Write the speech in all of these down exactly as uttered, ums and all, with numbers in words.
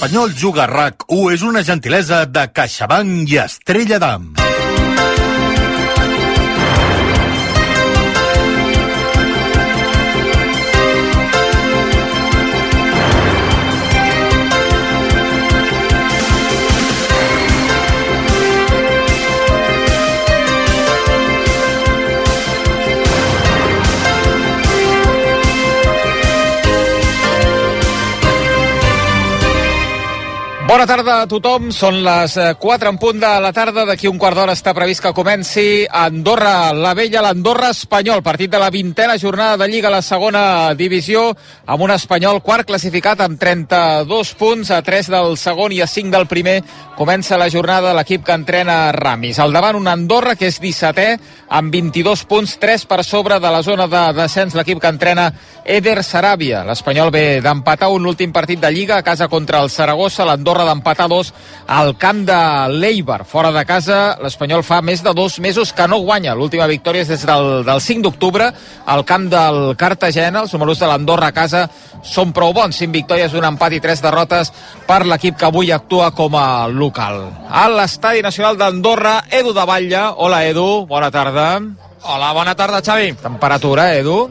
l'Espanyol juga a RAC u és una gentilesa de CaixaBank i Estrella Damm. Bona tarda a tothom, són les quatre en punt de la tarda, d'aquí un quart d'hora està previst que comenci Andorra, la vella, l'Andorra Espanyol, partit de la vintena jornada de Lliga a la segona divisió, amb un Espanyol quart classificat amb trenta-dos punts, a tres del segon i a cinc del primer. Comença la jornada l'equip que entrena Ramis. Al davant un Andorra que és dissetè amb vint-i-dos punts, tres per sobre de la zona de descens l'equip que entrena Eder Sarabia. L'Espanyol ve d'empatar un últim partit de Lliga a casa contra el Saragossa, l'Andorra d'empatar dos al camp de l'Eibar. Fora de casa, l'Espanyol fa més de dos mesos que no guanya. L'última victòria és des del, del cinc d'octubre al camp del Cartagena. Els números de l'Andorra a casa són prou bons. cinc victòries, un empat i tres derrotes per l'equip que avui actua com a local. A l'Estadi Nacional d'Andorra, Edu de Batlle. Hola, Edu, bona tarda. Hola, bona tarda, Xavi. Temperatura, Edu?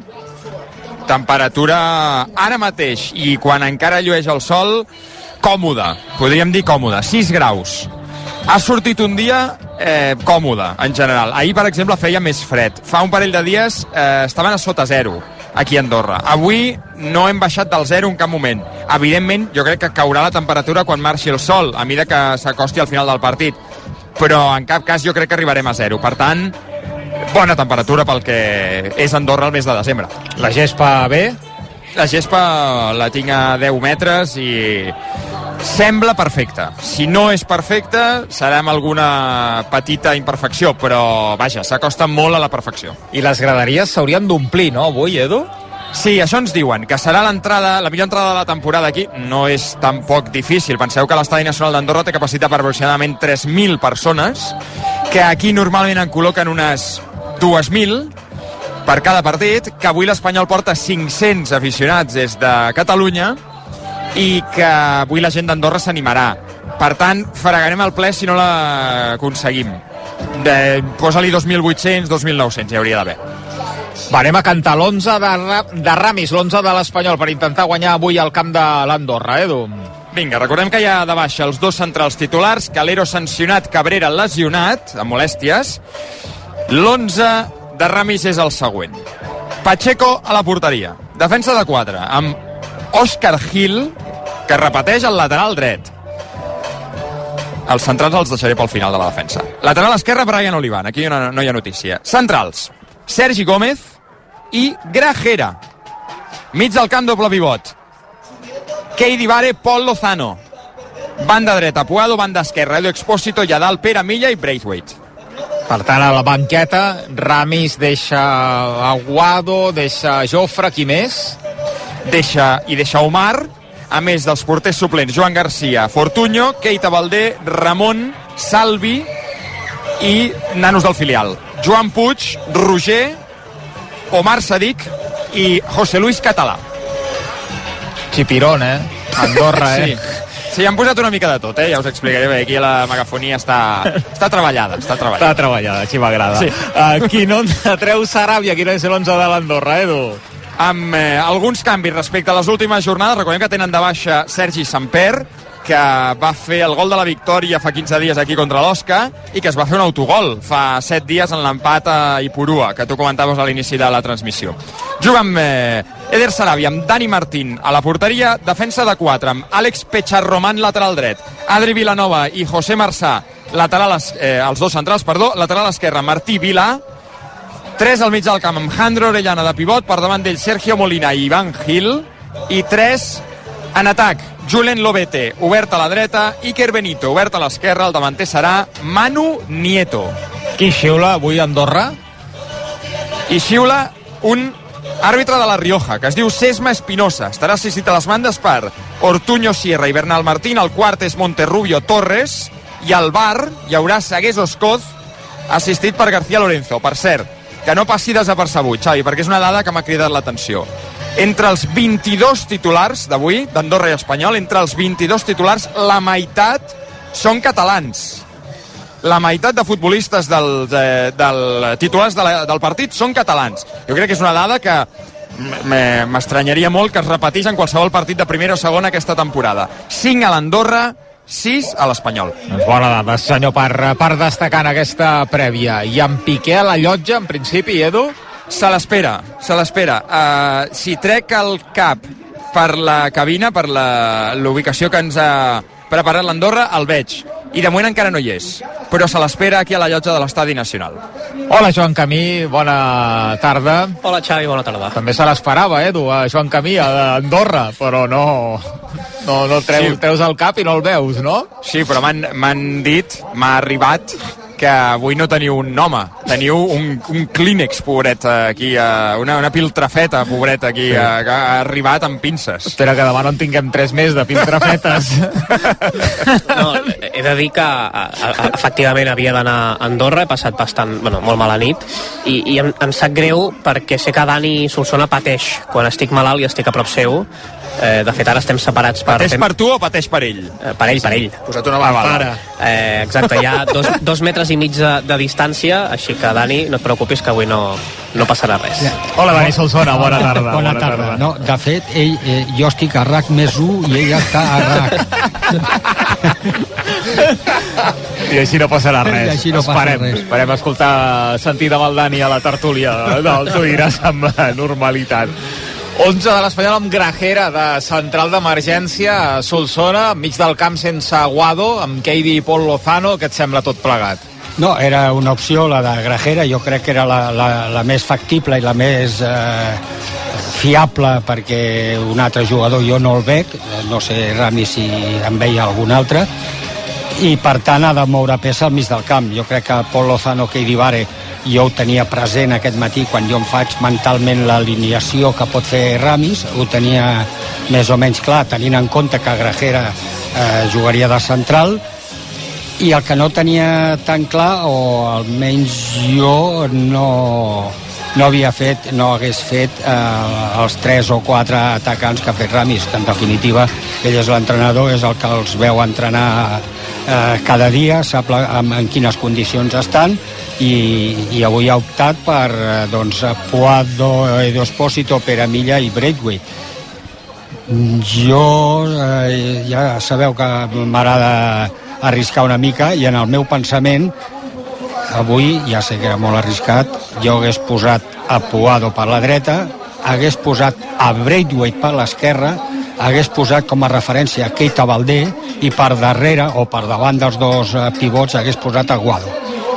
Temperatura ara mateix, i quan encara llueix el sol, còmode, podríem dir còmode, sis graus. Ha sortit un dia eh, còmode, en general. Ahir, per exemple, feia més fred. Fa un parell de dies eh, estaven a sota zero, aquí a Andorra. Avui no hem baixat del zero en cap moment. Evidentment, jo crec que caurà la temperatura quan marxi el sol, a mesura que s'acosti al final del partit. Però, en cap cas, jo crec que arribarem a zero. Per tant, bona temperatura pel que és Andorra el mes de desembre. La gespa bé? La gespa la tinc a deu metres i sembla perfecta. Si no és perfecta, serà amb alguna petita imperfecció, però, vaja, s'acosta molt a la perfecció. I les graderies s'haurien d'omplir, no, avui, Edu? Sí, això ens diuen, que serà l'entrada, la millor entrada de la temporada aquí. No és tampoc difícil. Penseu que l'Estadi Nacional d'Andorra té capacitat per aproximadament tres mil persones, que aquí normalment en col·loquen unes dues mil per cada partit, que avui l'Espanyol porta cinc-cents aficionats des de Catalunya i que avui la gent d'Andorra s'animarà. Per tant, fregarem el ple si no l'aconseguim. Posa-li dos mil vuit-cents, dos mil nou-cents, hi hauria d'haver. Va, anem a cantar l'onze de, Ra de Ramis, l'onze de l'Espanyol, per intentar guanyar avui al camp de l'Andorra, Edu. Vinga, recordem que hi ha de baixa els dos centrals titulars, Calero sancionat, Cabrera lesionat, amb molèsties. L'onze de Ramis és el següent. Pacheco a la porteria. Defensa de quatre, amb Òscar Gil, que repeteix el lateral dret. Els centrals els deixaré pel final de la defensa. Lateral esquerre, Brian Olivan. Aquí no, no hi ha notícia. Centrals, Sergi Gómez i Grajera. Mig del camp, doble pivot. Keidi Vare, Pol Lozano. Banda dreta, Puado, banda esquerra, Edu Expósito, Yadal, Pere Milla i Braithwaite. Per tant, a la banqueta, Ramis deixa Aguado, deixa Jofre, qui més? Deixa, i deixa Omar, a més dels porters suplents, Joan Garcia, Fortuño, Keita Valdé, Ramon, Salvi i nanos del filial. Joan Puig, Roger, Omar Sadik i José Luis Català. Chipirón, eh? Andorra, eh? Sí. Sí, han posat una mica de tot, eh? Ja us explicaré bé. Aquí la megafonia està, està treballada, està treballada. Està treballada, així m'agrada. Sí. Uh, quin onze treu Saràbia? Quin és l'onze de l'Andorra, Edu? Amb eh, alguns canvis respecte a les últimes jornades. Recordem que tenen de baixa Sergi Samper, que va fer el gol de la victòria fa quinze dies aquí contra l'Osca i que es va fer un autogol fa set dies en l'empat a Ipurua, que tu comentaves a l'inici de la transmissió. Juga amb eh, Eder Sarabia, amb Dani Martín a la porteria, defensa de quatre, amb Àlex Pecharroman, lateral dret, Adri Vilanova i José Marçà, lateral, eh, els dos centrals, perdó, lateral esquerra, Martí Vilà, tres al mig del camp, amb Jandro Orellana de pivot, per davant d'ell Sergio Molina i Iván Gil, i tres en atac, Julen Lobete, obert a la dreta, Iker Benito, obert a l'esquerra, el davanter serà Manu Nieto. Qui xiula avui a Andorra? I xiula un àrbitre de la Rioja, que es diu Sesma Espinosa. Estarà assistit a les bandes per Ortuño Sierra i Bernal Martín, el quart és Monterrubio Torres, i al bar hi haurà Segués Oscoz, assistit per García Lorenzo. Per cert, que no passi desapercebut, Xavi, perquè és una dada que m'ha cridat l'atenció. Entre els vint-i-dos titulars d'avui, d'Andorra i Espanyol, entre els vint-i-dos titulars, la meitat són catalans. La meitat de futbolistes del, de, del titulars de la, del partit són catalans. Jo crec que és una dada que m'estranyaria molt que es repetís en qualsevol partit de primera o segona aquesta temporada. cinc a l'Andorra, sis a l'Espanyol. Doncs bona dada, senyor, per, per destacar en aquesta prèvia. I en Piqué a la llotja, en principi, Edu? Se l'espera, se l'espera. Uh, si trec el cap per la cabina, per la ubicació que ens ha preparat l'Andorra, el veig. I de moment encara no hi és, però se l'espera aquí a la llotja de l'Estadi Nacional. Hola, Joan Camí, bona tarda. Hola, Xavi, bona tarda. També se l'esperava, Edu, a Joan Camí, a Andorra, però no, no, no treus, sí. treus el cap i no el veus, no? Sí, però m'han dit, m'ha arribat que avui no teniu un home, teniu un, un clínex, pobret, aquí, una, una piltrafeta, pobret, aquí, sí. a, que ha arribat amb pinces. Espera que demà no en tinguem tres més de piltrafetes. No, he de dir que a, a, efectivament havia d'anar a Andorra, he passat bastant, bueno, molt mala nit, i, i em, em sap greu perquè sé que Dani Solsona pateix quan estic malalt i estic a prop seu. Eh, de fet, ara estem separats per... Pateix per tu o pateix per ell? Eh, per ell, per ell. Posat una mampara. Eh, exacte, hi ha dos, dos metres i mig de, de distància, així que, Dani, no et preocupis que avui no, no passarà res. Hola, Dani Solsona, bona tarda. Bona, bona tarda. tarda. No, de fet, ell, eh, jo estic a RAC més un i ella està a RAC. I així no passarà res. I així no esperem, passa res. Esperem escoltar, sentir amb el Dani a la tertúlia. No, t'ho diràs amb normalitat. onze de l'Espanyol amb Grajera de central d'emergència a Solsona, enmig del camp sense Aguado, amb Keidi i Pol Lozano. Què et sembla tot plegat? No, era una opció, la de Grajera, jo crec que era la, la, la més factible i la més eh, fiable, perquè un altre jugador jo no el veig, no sé Rami si en veia algun altre, i per tant ha de moure peça al mig del camp. Jo crec que Pol Lozano, Keidi Bare, jo ho tenia present aquest matí quan jo em faig mentalment l'alineació que pot fer Ramis, ho tenia més o menys clar, tenint en compte que Grajera eh, jugaria de central, i el que no tenia tan clar, o almenys jo no, no havia fet, no hagués fet eh, els tres o quatre atacants que ha fet Ramis, que en definitiva ell és l'entrenador, és el que els veu entrenar eh, cada dia, sap la, en, en quines condicions estan, i, i avui ha optat per doncs, Puado, Edu Espósito, Pere Milla i Braithwaite. Jo eh, ja sabeu que m'agrada arriscar una mica, i en el meu pensament avui, ja sé que era molt arriscat, jo hagués posat a Puado per la dreta, hagués posat a Braithwaite per l'esquerra, hagués posat com a referència a Keita Baldé, i per darrere o per davant dels dos pivots hagués posat a Aguado.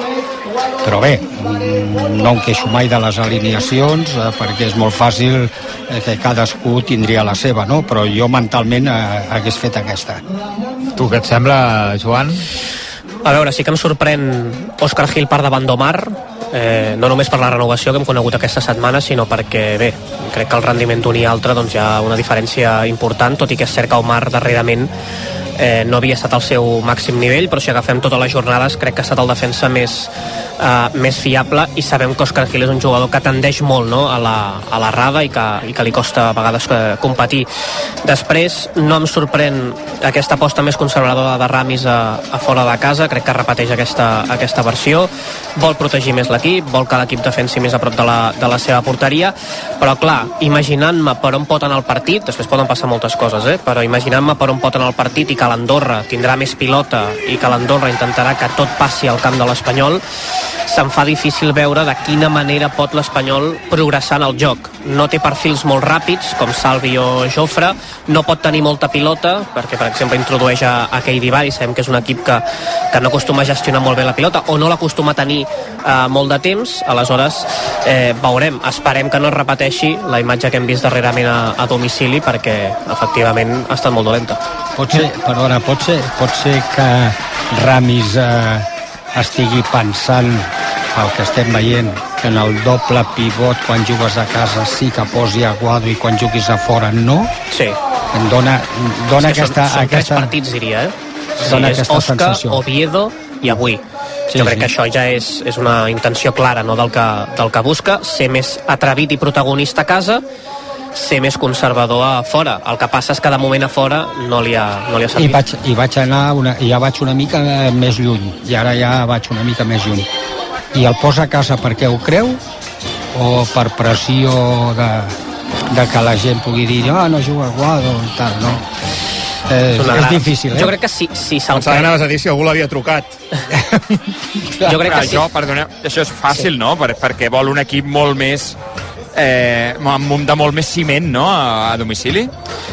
Però bé, no em queixo mai de les alineacions, eh, perquè és molt fàcil eh, que cadascú tindria la seva, no? Però jo mentalment eh, hagués fet aquesta. Tu què et sembla, Joan? A veure, sí que em sorprèn Òscar Gil per davant d'Omar, eh, no només per la renovació que hem conegut aquesta setmana, sinó perquè, bé, crec que el rendiment d'un i altre doncs, hi ha una diferència important, tot i que és cert que Omar darrerament eh, no havia estat al seu màxim nivell, però si agafem totes les jornades crec que ha estat el defensa més, eh, més fiable, i sabem que Òscar Gil és un jugador que tendeix molt, no?, a la, a la rada, i que, i que li costa a vegades eh, competir. Després no em sorprèn aquesta aposta més conservadora de Ramis a, a fora de casa, crec que repeteix aquesta, aquesta versió, vol protegir més l'equip, vol que l'equip defensi més a prop de la, de la seva porteria, però clar, imaginant-me per on pot anar el partit, després poden passar moltes coses, eh? però imaginant-me per on pot anar el partit i que l'Andorra tindrà més pilota i que l'Andorra intentarà que tot passi al camp de l'Espanyol, se'm fa difícil veure de quina manera pot l'Espanyol progressar en el joc. No té perfils molt ràpids, com Salvi o Jofre, no pot tenir molta pilota, perquè per exemple introdueix a, a Keidi Bare, i sabem que és un equip que, que no acostuma a gestionar molt bé la pilota, o no l'acostuma a tenir eh, molt de temps. Aleshores eh, veurem, esperem que no es repeteixi la imatge que hem vist darrerament a, a domicili, perquè efectivament ha estat molt dolenta. Pot ser, perdona, pot ser, pot ser que Ramis eh, estigui pensant el que estem veient, que en el doble pivot quan jugues a casa sí que posi Aguado i quan juguis a fora no? Sí. Em dona, dona és que aquesta... Són, són aquesta... tres partits, diria, eh? Sí, dona és aquesta Oscar, sensació. Oviedo i avui. Sí, jo crec sí. que això ja és, és una intenció clara, no?, del que, del que busca, ser més atrevit i protagonista a casa, ser més conservador a fora. El que passa és que de moment a fora no li ha, no li ha servit. I vaig, i vaig anar una, ja vaig una mica més lluny, i ara ja vaig una mica més lluny. I el posa a casa perquè ho creu o per pressió de, de que la gent pugui dir ah, no juga Guado i tal, no? Eh, és, és gran... difícil, eh? Jo crec que si, si se'l creu... anaves a dir si algú l'havia trucat. Jo crec que sí. Això, perdoneu, això és fàcil, sí. No? Per, perquè vol un equip molt més... Eh, de molt més ciment, no?, a, a domicili.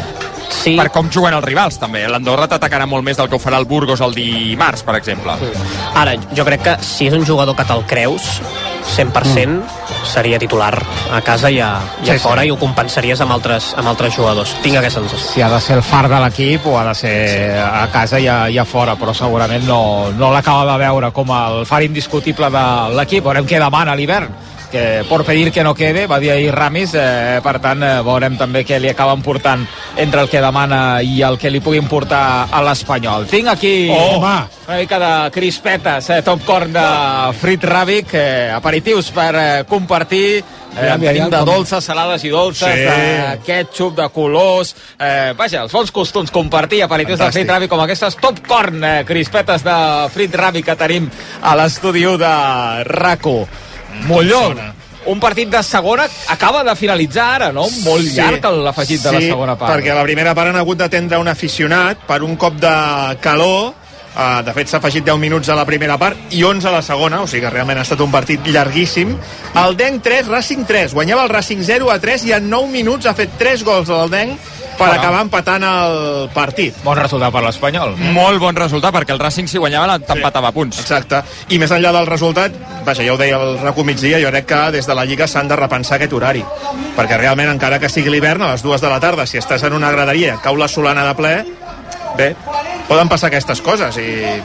Sí. Per com juguen els rivals, també. L'Andorra t'atacarà molt més del que ho farà el Burgos el dimarts, per exemple. Ara, jo crec que si és un jugador que te'l creus, cent per cent mm. seria titular a casa i a, i a sí, fora, sí. I ho compensaries amb altres, amb altres jugadors. Tinc aquesta sensació. Si ha de ser el far de l'equip o ha de ser a casa i a, i a fora, però segurament no, no l'acaba de veure com el far indiscutible de l'equip. Veurem què demana a l'hivern, que por pedir que no quede, va dir ahir Ramis, eh, per tant eh, veurem també què li acaben portant entre el que demana i el que li puguin portar a l'Espanyol. Tinc aquí oh, una mica de crispetes, eh, top corn de Frit Ràbic, eh, aperitius per eh, compartir, eh, ja, ja, ja, de dolces, salades i dolces, sí. De ketchup, de colors, eh, vaja, els bons costums, compartir aperitius Fantàstic. De Frit Ràbic com aquestes top corn, eh, crispetes de Frit Ràbic que tenim a l'estudi de RAC u. Molló, un partit de segona acaba de finalitzar ara, no? Molt sí, llarg l'afegit sí, de la segona part. Sí, perquè a la primera part han hagut d'atendre un aficionat per un cop de calor. Uh, de fet s'ha afegit deu minuts a la primera part i onze a la segona, o sigui que realment ha estat un partit llarguíssim. El Denc tres, Racing tres, guanyava el Racing zero a tres i en nou minuts ha fet tres gols el Denc per bueno. acabar empatant el partit. Bon resultat per l'Espanyol. Mm. Molt bon resultat, perquè el Racing si guanyava t'empatava a punts. Exacte. I més enllà del resultat, vaja, ja ho deia el RAC u migdia, jo crec que des de la Lliga s'han de repensar aquest horari, perquè realment, encara que sigui l'hivern, a les dues de la tarda, si estàs en una graderia, cau la solana de ple, bé, poden passar aquestes coses i,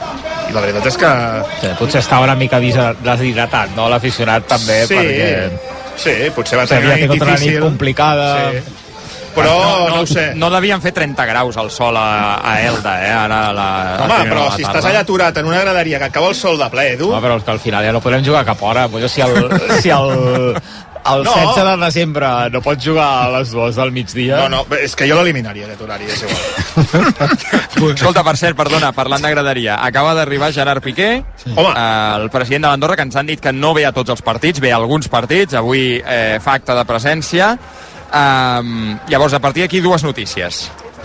i la veritat és que... Sí, potser estava una mica deshidratat, no?, l'aficionat també, sí, perquè... Sí, potser va tenir una nit difícil. Una nit complicada... Sí. Però no, no, no ho sé. No devien fer trenta graus al sol a, a Elda, eh? Ara la, Home, però si estàs allà aturat en una graderia que acaba el sol de ple, Edu... No, però que al final ja no podrem jugar cap hora. Potser si el... Si el... El no. setze de desembre no pots jugar a les dues del migdia. No, no, és que jo l'eliminaria aquest horari, és igual. Escolta, per cert, perdona, parlant de graderia, acaba d'arribar Gerard Piqué, sí. eh, el president de l'Andorra, que ens han dit que no ve a tots els partits, ve a alguns partits, avui eh, fa acte de presència. Um, llavors, a partir d'aquí, dues notícies.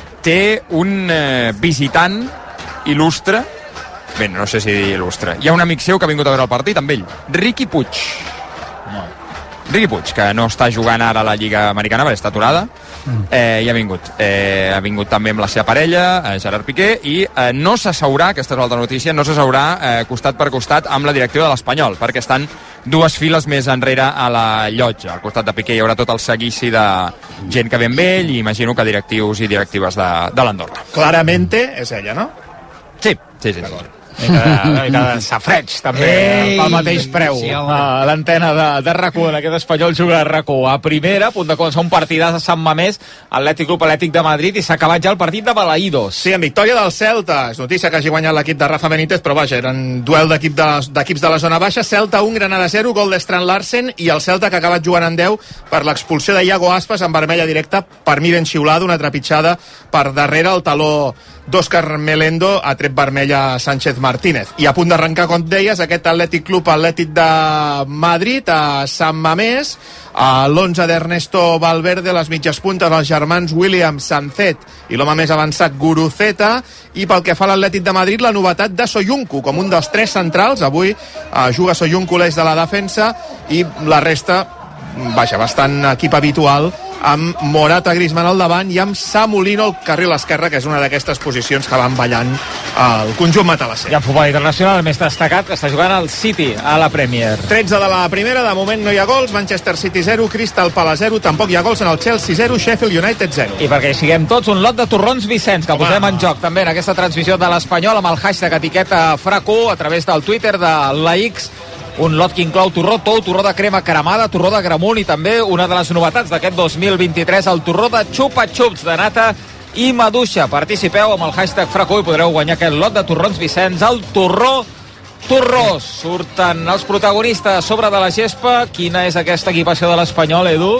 Té un eh, visitant il·lustre, bé, no sé si dir il·lustre, hi ha un amic seu que ha vingut a veure el partit amb ell, Riqui Puig. No. Riqui Puig, que no està jugant ara a la Lliga Americana perquè està aturada, eh, i ha vingut eh, ha vingut també amb la seva parella, eh, Gerard Piqué, i eh, no s'asseurà, aquesta és l'altra notícia, no s'asseurà eh, costat per costat amb la directiva de l'Espanyol, perquè estan dues files més enrere a la llotja. Al costat de Piqué hi haurà tot el seguici de gent que ve amb ell, i imagino que directius i directives de, de l'Andorra. Claramente és ella, no? Sí, sí, sí, sí. Una mica de safreig també. Ei, pel mateix preu, sí, a l'antena de, de RAC u, en aquest Espanyol juga a RAC u a primera, a punt de començar un partidàs a Sant Mamés, Atlètic Club Atlètic de Madrid, i s'ha acabat ja el partit de Balaïdos. Sí, en victòria del Celta. És notícia que hagi guanyat l'equip de Rafa Benítez, però vaja, eren duel d'equip de, d'equips de la zona baixa. Celta un, Granada zero, gol d'Strand Larsen, i el Celta que ha acabat jugant en deu per l'expulsió de Iago Aspas en vermella directa, per mi ben xiulada, una trepitjada per darrere el taló d'Òscar Melendo, ha tret vermella Sánchez Martínez. I a punt d'arrencar, com deies, aquest Atlètic Club Atlètic de Madrid a Sant Mamés, a l'onze d'Ernesto Valverde, les mitges puntes, els germans Williams, Sancet i l'home més avançat Guruceta, i pel que fa a l'Atlètic de Madrid, la novetat de Soyuncu com un dels tres centrals. Avui eh, juga Soyuncu, l'eix de la defensa, i la resta, vaja, bastant equip habitual, amb Morata, Griezmann al davant i amb Samulino al carril esquerre, que és una d'aquestes posicions que van ballant el conjunt matalasser. I en futbol internacional, el més destacat, que està jugant el City a la Premier. tretze de la primera, de moment no hi ha gols. Manchester City zero, Crystal Palace zero, tampoc hi ha gols en el Chelsea zero, Sheffield United zero. I perquè hi siguem tots, un lot de torrons Vicenç, que Home. posem en joc també en aquesta transmissió de l'Espanyol amb el hashtag etiqueta FRAC u a través del Twitter de la X. Un lot que inclou torró tou, torró de crema cremada, torró de gramunt, i també una de les novetats d'aquest dos mil vint-i-tres, el torró de xupa-xups de nata i maduixa. Participeu amb el hashtag FRAC u i podreu guanyar aquest lot de torrons Vicenç, el torró torrós. Surten els protagonistes a sobre de la gespa. Quina és aquesta equipació de l'Espanyol, Edu?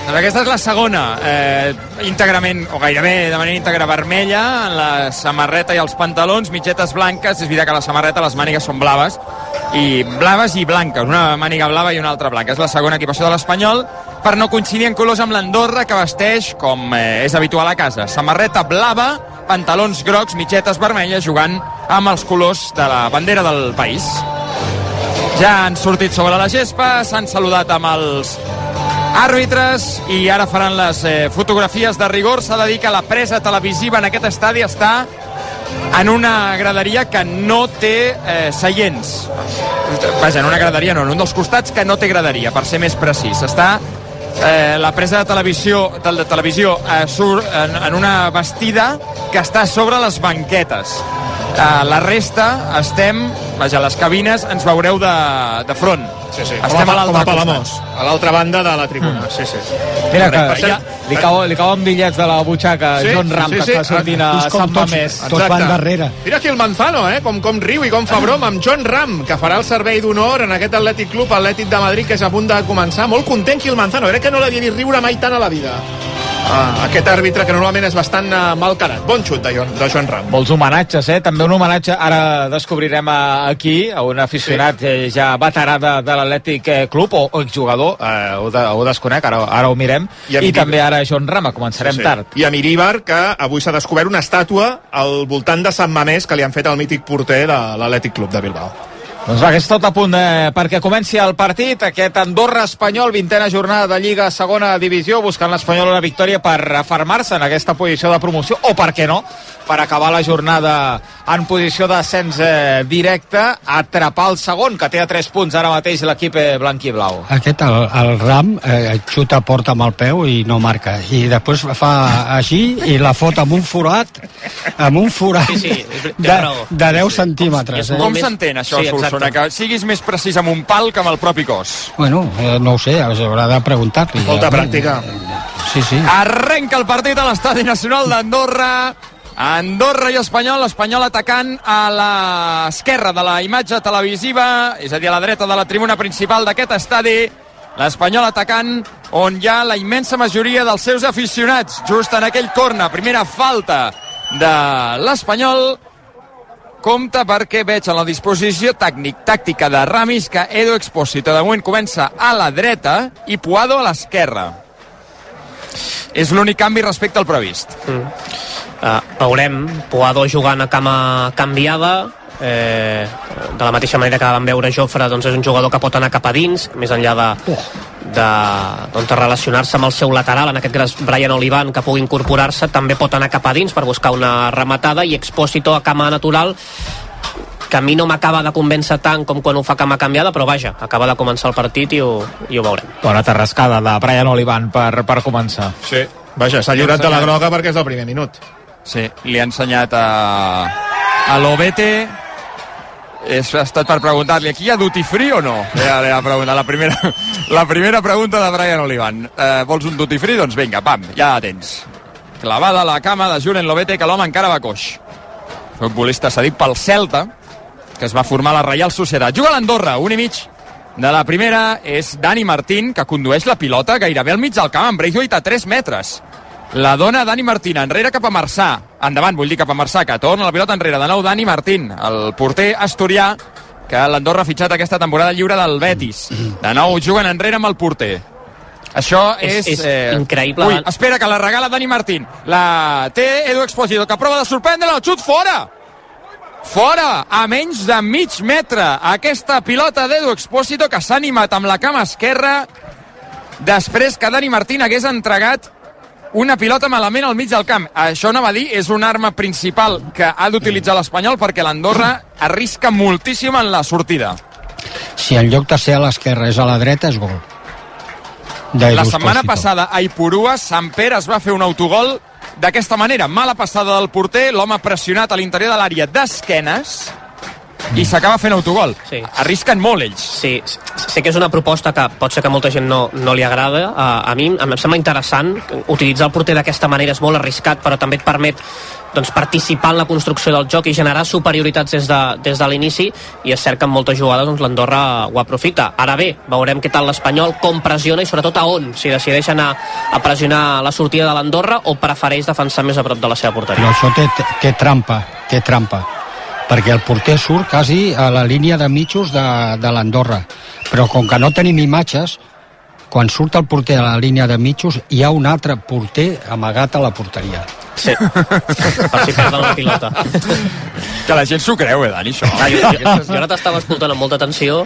Doncs aquesta és la segona, eh, íntegrament, o gairebé de manera íntegra vermella, en la samarreta i els pantalons, mitgetes blanques, és veritat que la samarreta, les mànigues són blaves, i blaves i blanques, una màniga blava i una altra blanca. És la segona equipació de l'Espanyol, per no coincidir en colors amb l'Andorra, que vesteix, com eh, és habitual a casa, samarreta blava, pantalons grocs, mitgetes vermelles, jugant amb els colors de la bandera del país. Ja han sortit sobre la gespa, s'han saludat amb els àrbitres i ara faran les eh, fotografies de rigor. S'ha de dir que la presa televisiva en aquest estadi està en una graderia que no té eh, seients. Vaja, en una graderia no, en un dels costats que no té graderia, per ser més precís. Està eh, la presa de televisió, de, de televisió eh, surt en, en una bastida que està sobre les banquetes. Uh, la resta estem, vaja, les cabines ens veureu de, de front. Sí, sí, estem com a, a com a l'altre Palamós, a l'altra banda de la tribuna. Mm. Sí, sí. Mira que Correcte. ja, li, cau, li cauen bitllets de la butxaca Sí, John Ram, sí, que sí. està sortint a Sant Mamés. Tots van darrere. Mira aquí el Manzano, eh? com, com riu i com fa broma amb John Ram, que farà el servei d'honor en aquest Atlètic Club Atlètic de Madrid, que és a punt de començar. Molt content aquí el Manzano, crec que no l'havia vist riure mai tant a la vida. Ah, aquest àrbitre que normalment és bastant uh, mal carat. Bon xut de John, de John Ram. Molts homenatges, eh? També un homenatge, ara descobrirem a, aquí, a un aficionat sí. eh, ja veterà de, de l'Atlètic Club, o, o exjugador, eh, ho, de, ho desconec, ara, ara ho mirem, i, i també ara John Ram, començarem sí, sí. tard. I a Miríbar, que avui s'ha descobert una estàtua al voltant de Sant Mamés que li han fet al mític porter de l'Atlètic Club de Bilbao. Doncs va, que és tot a punt eh, perquè comenci el partit, aquest Andorra-Espanyol, vintena jornada de Lliga Segona Divisió, buscant l'Espanyol una victòria per refermar-se en aquesta posició de promoció, o per què no, per acabar la jornada en posició d'ascens eh, directe, atrapar el segon, que té a tres punts ara mateix l'equip eh, blanc i blau. Aquest, el, el Ram, eh, xuta porta amb el peu i no marca, i després fa així i la fot amb un forat, amb un forat sí, sí, de, de deu centímetres. Com, Eh? com s'entén això, sí, Solsona? Que siguis més precís amb un pal que amb el propi cos. Bueno, eh, no ho sé, haurà de preguntar-li. Molta pràctica. Sí, sí. Arrenca el partit a l'Estadi Nacional d'Andorra. Andorra i Espanyol, l'Espanyol atacant a l'esquerra de la imatge televisiva, és a dir, a la dreta de la tribuna principal d'aquest estadi. L'Espanyol atacant on hi ha la immensa majoria dels seus aficionats, just en aquell corna. Primera falta de l'Espanyol. Compte perquè veig en la disposició tècnic, tàctica de Ramis que Edu Expósito de moment comença a la dreta i Puado a l'esquerra. És l'únic canvi respecte al previst. Mm. Uh, veurem Puado jugant a cama canviada, eh, de la mateixa manera que vam veure Jofre, doncs és un jugador que pot anar cap a dins, més enllà de, de, doncs de relacionar-se amb el seu lateral, en aquest cas Brian Olivan, que pugui incorporar-se, també pot anar cap a dins per buscar una rematada, i Expósito a cama natural, que a mi no m'acaba de convèncer tant com quan ho fa cama canviada, però vaja, acaba de començar el partit i ho, i ho veurem. Bona terrascada de Brian Olivan per, per començar. Sí, vaja, s'ha lliurat de la groga perquè és el primer minut. Sí, li ha ensenyat a, a l'Obete. És, ha estat per preguntar-li, aquí hi ha duty free o no? Ja li ha preguntat la primera, la primera pregunta de Brian Olivan. Eh, vols un duty free? Doncs vinga, pam, ja la tens. Clavada a la cama de Julen Lobete, que l'home encara va coix. Futbolista cedit pel Celta, que es va formar a la Reial Societat. Juga l'Andorra, un i mig de la primera. És Dani Martín, que condueix la pilota gairebé al mig del camp, amb Braithwaite a tres metres. La dona Dani Martín, enrere cap a Marçà. Endavant, vull dir cap a Marçà, que torna la pilota enrere. De nou Dani Martín, el porter asturià, que l'Andorra ha fitxat aquesta temporada lliure del Betis. De nou juguen enrere amb el porter. Això és... És, és eh... increïble. Ui, espera, que la regala Dani Martín. La té Edu Expósito, que prova de sorprendre-la. El xut fora! Fora! A menys de mig metre. Aquesta pilota d'Edu Expósito, que s'ha animat amb la cama esquerra després que Dani Martín hagués entregat una pilota malament al mig del camp. Això anava a dir, és una arma principal que ha d'utilitzar l'Espanyol, perquè l'Andorra arrisca moltíssim en la sortida. Si en lloc de ser a l'esquerra és a la dreta, és gol. La setmana passada a Ipurua, Samper es va fer un autogol d'aquesta manera. Mala passada del porter, l'home pressionat a l'interior de l'àrea d'esquenes, i s'acaba fent autogol. Sí. Arrisquen molt ells. Sí, sé que és una proposta que pot ser que a molta gent no, no li agrada. A, a mi em sembla interessant. Utilitzar el porter d'aquesta manera és molt arriscat, però també et permet doncs, participar en la construcció del joc i generar superioritats des de, des de l'inici, i és cert que en moltes jugades doncs, l'Andorra ho aprofita. Ara bé, veurem què tal l'Espanyol, com pressiona i sobretot a on, si decideix anar a pressionar la sortida de l'Andorra o prefereix defensar més a prop de la seva porteria. Però això té, té trampa, té trampa, perquè el porter surt quasi a la línia de mitjos de, de l'Andorra, però com que no tenim imatges, quan surt el porter a la línia de mitjos hi ha un altre porter amagat a la porteria. Sí, per si perden la pilota. Que la gent s'ho creu, eh, Dani, això. Ah, jo, jo, jo ara t'estava escoltant amb molta atenció.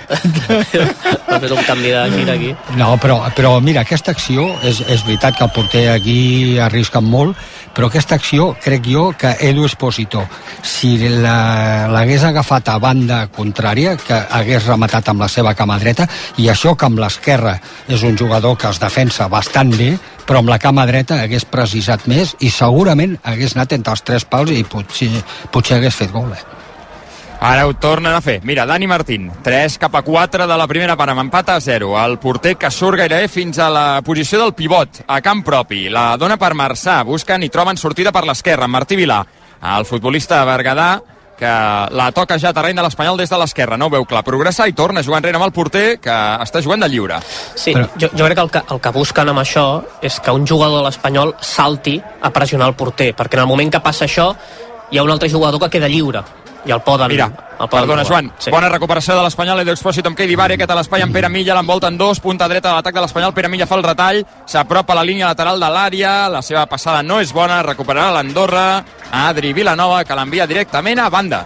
Has fet un canvi de gir aquí. No, però, però mira, aquesta acció, és, és veritat que el porter aquí arrisca molt, però aquesta acció, crec jo, que Edu Espósito, si l'hagués la, agafat a banda contrària, que hagués rematat amb la seva cama dreta, i això que amb l'esquerra és un jugador que es defensa bastant bé, però amb la cama dreta hagués precisat més i segurament hagués anat entre els tres pals i potser, potser hagués fet gol. Eh? Ara ho tornen a fer. Mira, Dani Martín, tres cap a quatre de la primera part, amb empat a zero. El porter que surt gairebé fins a la posició del pivot, a camp propi. La dona per Marçà, busquen i troben sortida per l'esquerra. Martí Vilà, el futbolista berguedà, que la toca ja a terreny de l'Espanyol des de l'esquerra, no ho veu clar, progressar i torna a jugar enrere amb el porter, que està jugant de lliure. Sí, però... jo, jo crec que el, que el que busquen amb això és que un jugador de l'Espanyol salti a pressionar el porter, perquè en el moment que passa això hi ha un altre jugador que queda lliure i el poden... Mira, el poden perdona, trobar. Joan, Sí. Bona recuperació de l'Espanyol, Edu Expósito amb Keidi Bari, aquest a l'espai amb Pere Milla, l'envolten dos, punta dreta de l'atac de l'Espanyol, Pere Milla fa el retall, s'apropa a la línia lateral de l'àrea, la seva passada no és bona, recuperarà l'Andorra, Adri Vilanova, que l'envia directament a banda.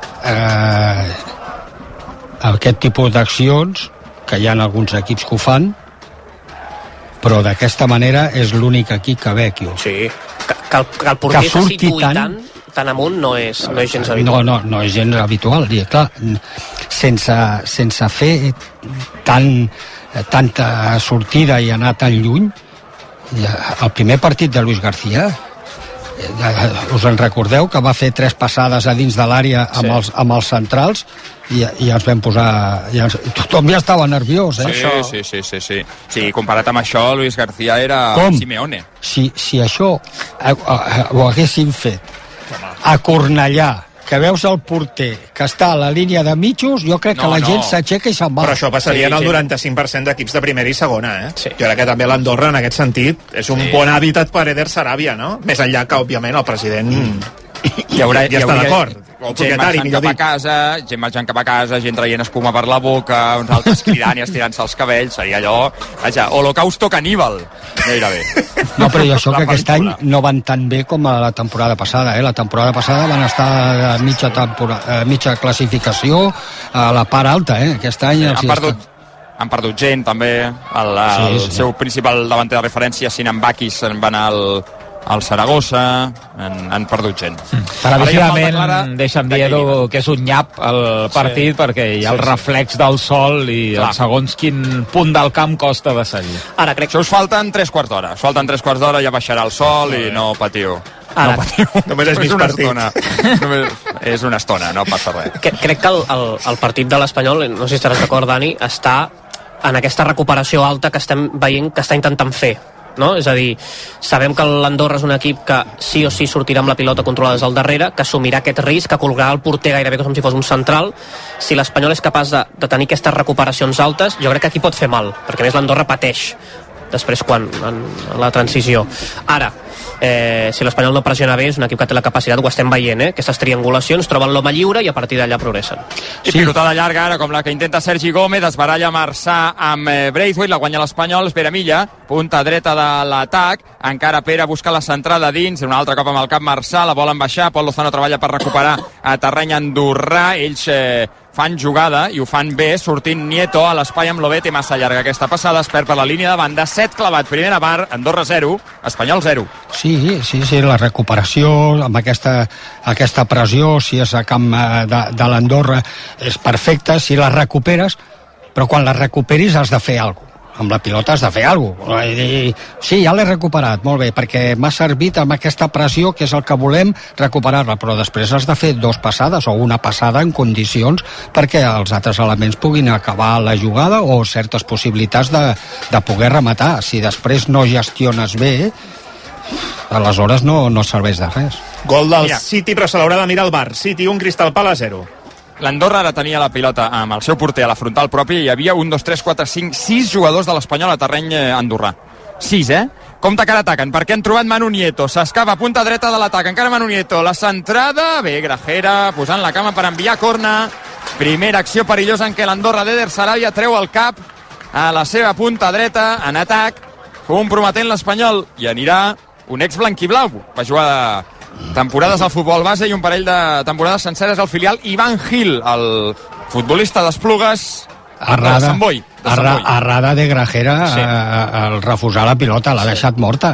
Eh, aquest tipus d'accions, que hi ha alguns equips que ho fan, però d'aquesta manera és l'únic equip que veig jo. Sí, que, que, el, que el porter que se surti situï tant, tant, tant amunt no és, no és gens no, habitual. no, no és gens habitual, i clar, sense, sense fer tant, tanta sortida i anar tan lluny. El primer partit de Luis García, us en recordeu que va fer tres passades a dins de l'àrea amb, sí. els, amb els centrals i, i ens vam posar i ens, tothom ja estava nerviós, eh? Sí, sí, sí, sí, sí. Sí, comparat amb això, Luis García era Com? Simeone. Si, si això ho haguessin fet a Cornellà, que veus el porter que està a la línia de mitjos, jo crec No, que la no. gent s'aixeca i se'n va. Però això passaria Sí, en el sí. noranta-cinc per cent d'equips de primera i segona, eh? Sí. Jo crec que també l'Andorra, en aquest sentit, és un Sí. bon hàbitat per Eder Saràbia, no? Més enllà que, òbviament, el president Hi haurà, ja hi està hauria d'acord. O el gent propietari, marxant millor cap a dit. casa, gent marxant cap a casa, gent traient espuma per la boca, uns altres cridant i estirant-se els cabells, seria allò, vaja, holocausto caníbal, gairebé. No, però i això que aquest any L'aventura. no van tan bé com a la temporada passada, eh? La temporada passada van estar a mitja, temporada, a mitja classificació a la part alta, eh? Aquest any... els Han hi perdut, està- han perdut gent, també, el, el Sí, sí. seu principal davanter de referència, Sinan Bakis, se'n va anar al, al Saragossa, han, han perdut gent. Claríssimament, Clara deixa'm de dir, Edu, Keidi. que és un nyap el partit, sí. perquè hi ha el Sí, sí. reflex del sol i Clar. en segons quin punt del camp costa de seguir. Ara crec Això us falten tres quarts d'hora. Us falten tres quarts d'hora, ja baixarà el sol i no patiu. Ara. No patiu. Només és mig una partit. estona. Només és una estona, no passa res. que, crec que el, el, el partit de l'Espanyol, no sé si estaràs d'acord, Dani, està en aquesta recuperació alta que estem veient que està intentant fer. No? És a dir, sabem que l'Andorra és un equip que sí o sí sortirà amb la pilota controlada des del darrere, que assumirà aquest risc, que colgarà el porter gairebé com si fos un central. Si l'Espanyol és capaç de, de tenir aquestes recuperacions altes, jo crec que aquí pot fer mal, perquè a més l'Andorra pateix després quan en, en la transició. Ara, eh, si l'Espanyol no pressiona bé, és un equip que té la capacitat, ho estem veient, eh? Aquestes triangulacions, troben l'home lliure i a partir d'allà progressen. I sí. Pilotada llarga ara, com la que intenta Sergi Gómez, es baralla Marçà amb eh, Braithwaite, la guanya l'Espanyol, Pere Milla, punta dreta de l'atac, encara Pere busca la centrada dins, un altre cop amb el cap Marçà, la volen baixar, Pol Lozano treballa per recuperar a terreny andorrà, ells eh, fan jugada i ho fan bé, sortint Nieto a l'espai amb Lobete, massa llarga aquesta passada, es perd per la línia de banda, set clavat, primera part, Andorra zero, Espanyol zero. Sí, sí, sí, la recuperació amb aquesta, aquesta pressió, si és a camp eh, de, de l'Andorra, és perfecta, si la recuperes, però quan la recuperis has de fer alguna cosa. amb la pilota has de fer alguna cosa. I, sí, ja l'he recuperat, molt bé, perquè m'ha servit amb aquesta pressió, que és el que volem, recuperar-la, però després has de fer dos passades o una passada en condicions perquè els altres elements puguin acabar la jugada o certes possibilitats de, de poder rematar. Si després no gestiones bé, aleshores no, no serveix de res. Gol del Mira. City, però se l'haurà de mirar al bar. City un, Crystal Palace zero. L'Andorra ara tenia la pilota amb el seu porter a la frontal pròpia i hi havia un, dos, tres, quatre, cinc, sis jugadors de l'Espanyol a terreny andorrà. Sis, eh? Compte que ara ataquen, perquè han trobat Manu Nieto. S'escapa a punta dreta de l'atac. Encara Manu Nieto. La centrada. Bé, Grajera posant la cama per enviar corna. Primera acció perillosa en què l'Andorra d'Eder Sarabia treu el cap a la seva punta dreta en atac, comprometent l'Espanyol. I anirà un ex blanquiblau. Va jugar de temporades al futbol base i un parell de temporades senceres al filial. Ivan Gil, el futbolista d'Esplugues, Arrada, de Sant Boi. De Sant arra, Boi. arrada de Grajera Sí. a, al refusar la pilota, l'ha Sí. deixat morta.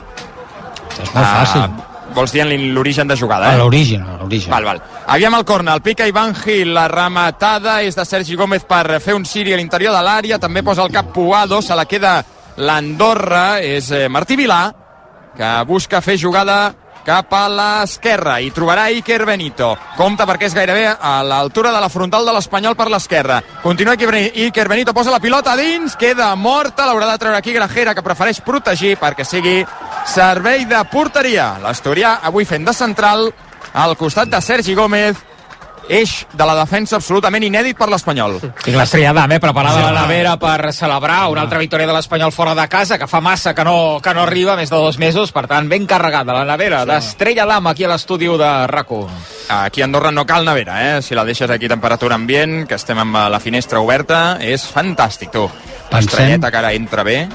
És molt Ah, fàcil. vols dir en l'origen de jugada, A eh? l'origen, a l'origen. Val, val. Aviam el corner, el pica Ivan Gil, la rematada és de Sergi Gómez per fer un Siri a l'interior de l'àrea, també posa el cap Puado, se la queda l'Andorra, és eh, Martí Vilà, que busca fer jugada cap a l'esquerra i trobarà Iker Benito. Compte perquè és gairebé a l'altura de la frontal de l'Espanyol per l'esquerra. Continua Iker Benito, posa la pilota a dins, queda morta, l'haurà de treure aquí Grajera, que prefereix protegir perquè sigui servei de porteria. L'Asturià avui fent de central al costat de Sergi Gómez, eix de la defensa absolutament inèdit per l'Espanyol. I l'Estrella Damm, eh, preparada a la nevera per celebrar una altra victòria de l'Espanyol fora de casa, que fa massa que no, que no arriba, més de dos mesos, per tant, ben carregada la nevera d'Estrella Damm aquí a l'estudi de R A C U. Aquí a Andorra no cal nevera, eh? Si la deixes aquí temperatura ambient, que estem amb la finestra oberta, és fantàstic, tu. L'estrelleta que ara entra bé.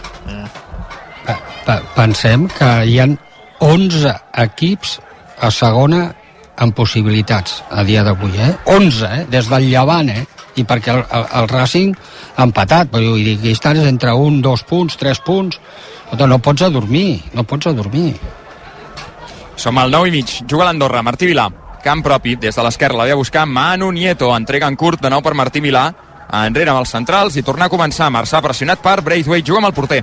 Pensem que hi ha onze equips a segona amb possibilitats a dia d'avui, eh? onze, eh? Des del Llevant, eh? I perquè el, el, el Racing ha empatat, però vull dir que estan entre un, dos punts, tres punts, no pots adormir, no pots adormir. Som al nou i mig, juga l'Andorra, Martí Vilà, camp propi, des de l'esquerra l'havia buscar Manu Nieto, entrega en curt de nou per Martí Vilà, enrere amb els centrals i tornar a començar, Marçà pressionat per Braithwaite, juga amb el porter.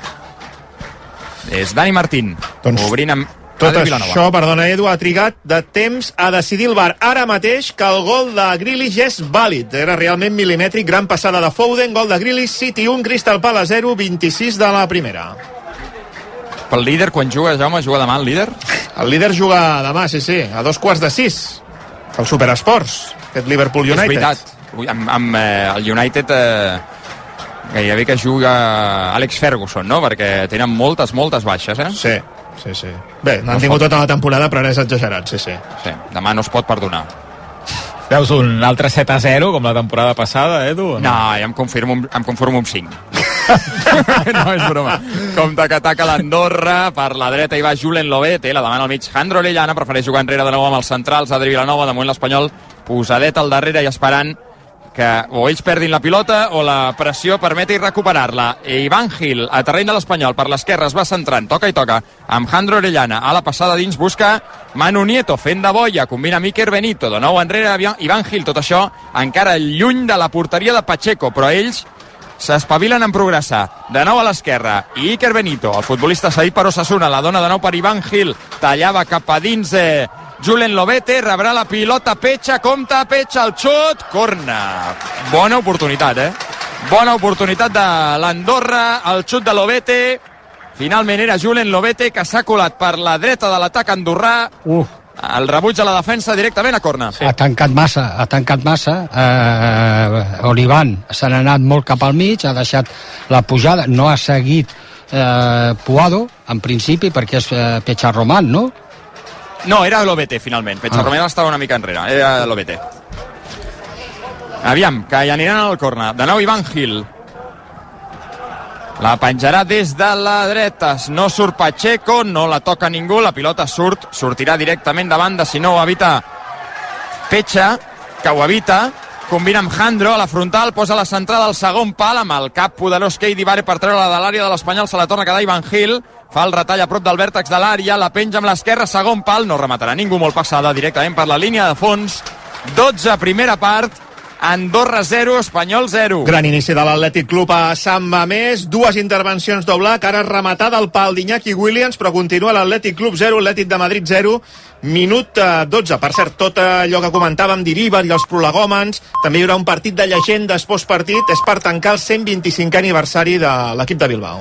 És Dani Martín, doncs obrint amb tot això, perdona Edu, ha trigat de temps a decidir el V A R. Ara mateix que el gol de Grealish és vàlid. Era realment milimètric, gran passada de Foden, gol de Grealish, City un, Crystal Palace zero, vint-i-sis de la primera. Pel líder, quan juga, Jaume, juga demà el líder? El líder juga demà, sí, sí, a dos quarts de sis. El Superesports, aquest Liverpool United. És veritat. Ui, amb, amb eh, el United eh, gairebé que juga Alex Ferguson, no? Perquè tenen moltes, moltes baixes, eh? Sí, sí, sí. Bé, n'han no tingut pot... tota la temporada, però ara és exagerat, sí, sí. Sí, demà no es pot perdonar. Veus un altre set a zero, com la temporada passada, Edu? No, no ja em, confirmo, em conformo amb cinc. No, és broma. Compte que ataca l'Andorra, per la dreta hi va Julen Lobete, la demana al mig Jandro Orellana, prefereix jugar enrere de nou amb els centrals, Adri Vilanova, de moment l'Espanyol posadet al darrere i esperant que o ells perdin la pilota o la pressió permeti recuperar-la. Ivan Gil, a terreny de l'Espanyol, per l'esquerra es va centrant, toca i toca, amb Jandro Orellana, a la passada dins busca Manu Nieto, fent de boia, combina amb Iker Benito, de nou enrere Ivan Gil, tot això encara lluny de la porteria de Pacheco, però ells s'espavilen en progressar. De nou a l'esquerra, i Iker Benito, el futbolista cedit per Osasuna, la dona de nou per Ivan Gil, tallava cap a dins eh, Julen Lobete, rebrà la pilota Pecha, compta Pecha, el xut, corna. Bona oportunitat, eh? Bona oportunitat de l'Andorra, el xut de Lobete. Finalment era Julen Lobete, que s'ha colat per la dreta de l'atac andorrà. Uh. El rebuig a la defensa directament a corna. Sí. Ha tancat massa, ha tancat massa. Eh, Olivan se n'ha anat molt cap al mig, ha deixat la pujada, no ha seguit eh, Puado, en principi, perquè és eh, Pecha Roman, no? No, era Lobete, finalment. Pecha ah. Romero estava una mica enrere. Era Lobete. Aviam, que hi aniran al corna. De nou Ivan Gil. La penjarà des de la dreta. No surt Pacheco, no la toca ningú. La pilota surt, sortirà directament de banda, si no ho evita Pecha, que ho evita. Combina amb Jandro a la frontal, posa la centrada al segon pal amb el cap poderós Keidi Vare per treure-la de l'àrea de l'Espanyol, se la torna a quedar Ivan Gil, fa el retall a prop del vèrtex de l'àrea, la penja amb l'esquerra, segon pal, no rematarà ningú, molt passada directament per la línia de fons. Dotze primera part, Andorra zero, Espanyol zero. Gran inici de l'Atlètic Club a Sant Mamés, dues intervencions d'Oblak, ara rematada al pal d'Iñaki Williams, però continua l'Atlètic Club zero, Atlètic de Madrid zero, minut dotze. Per cert, tot allò que comentàvem d'Iríbar i els prolegòmens, també hi haurà un partit de llegendes postpartit, és per tancar el cent vint-i-cinquè aniversari de l'equip de Bilbao.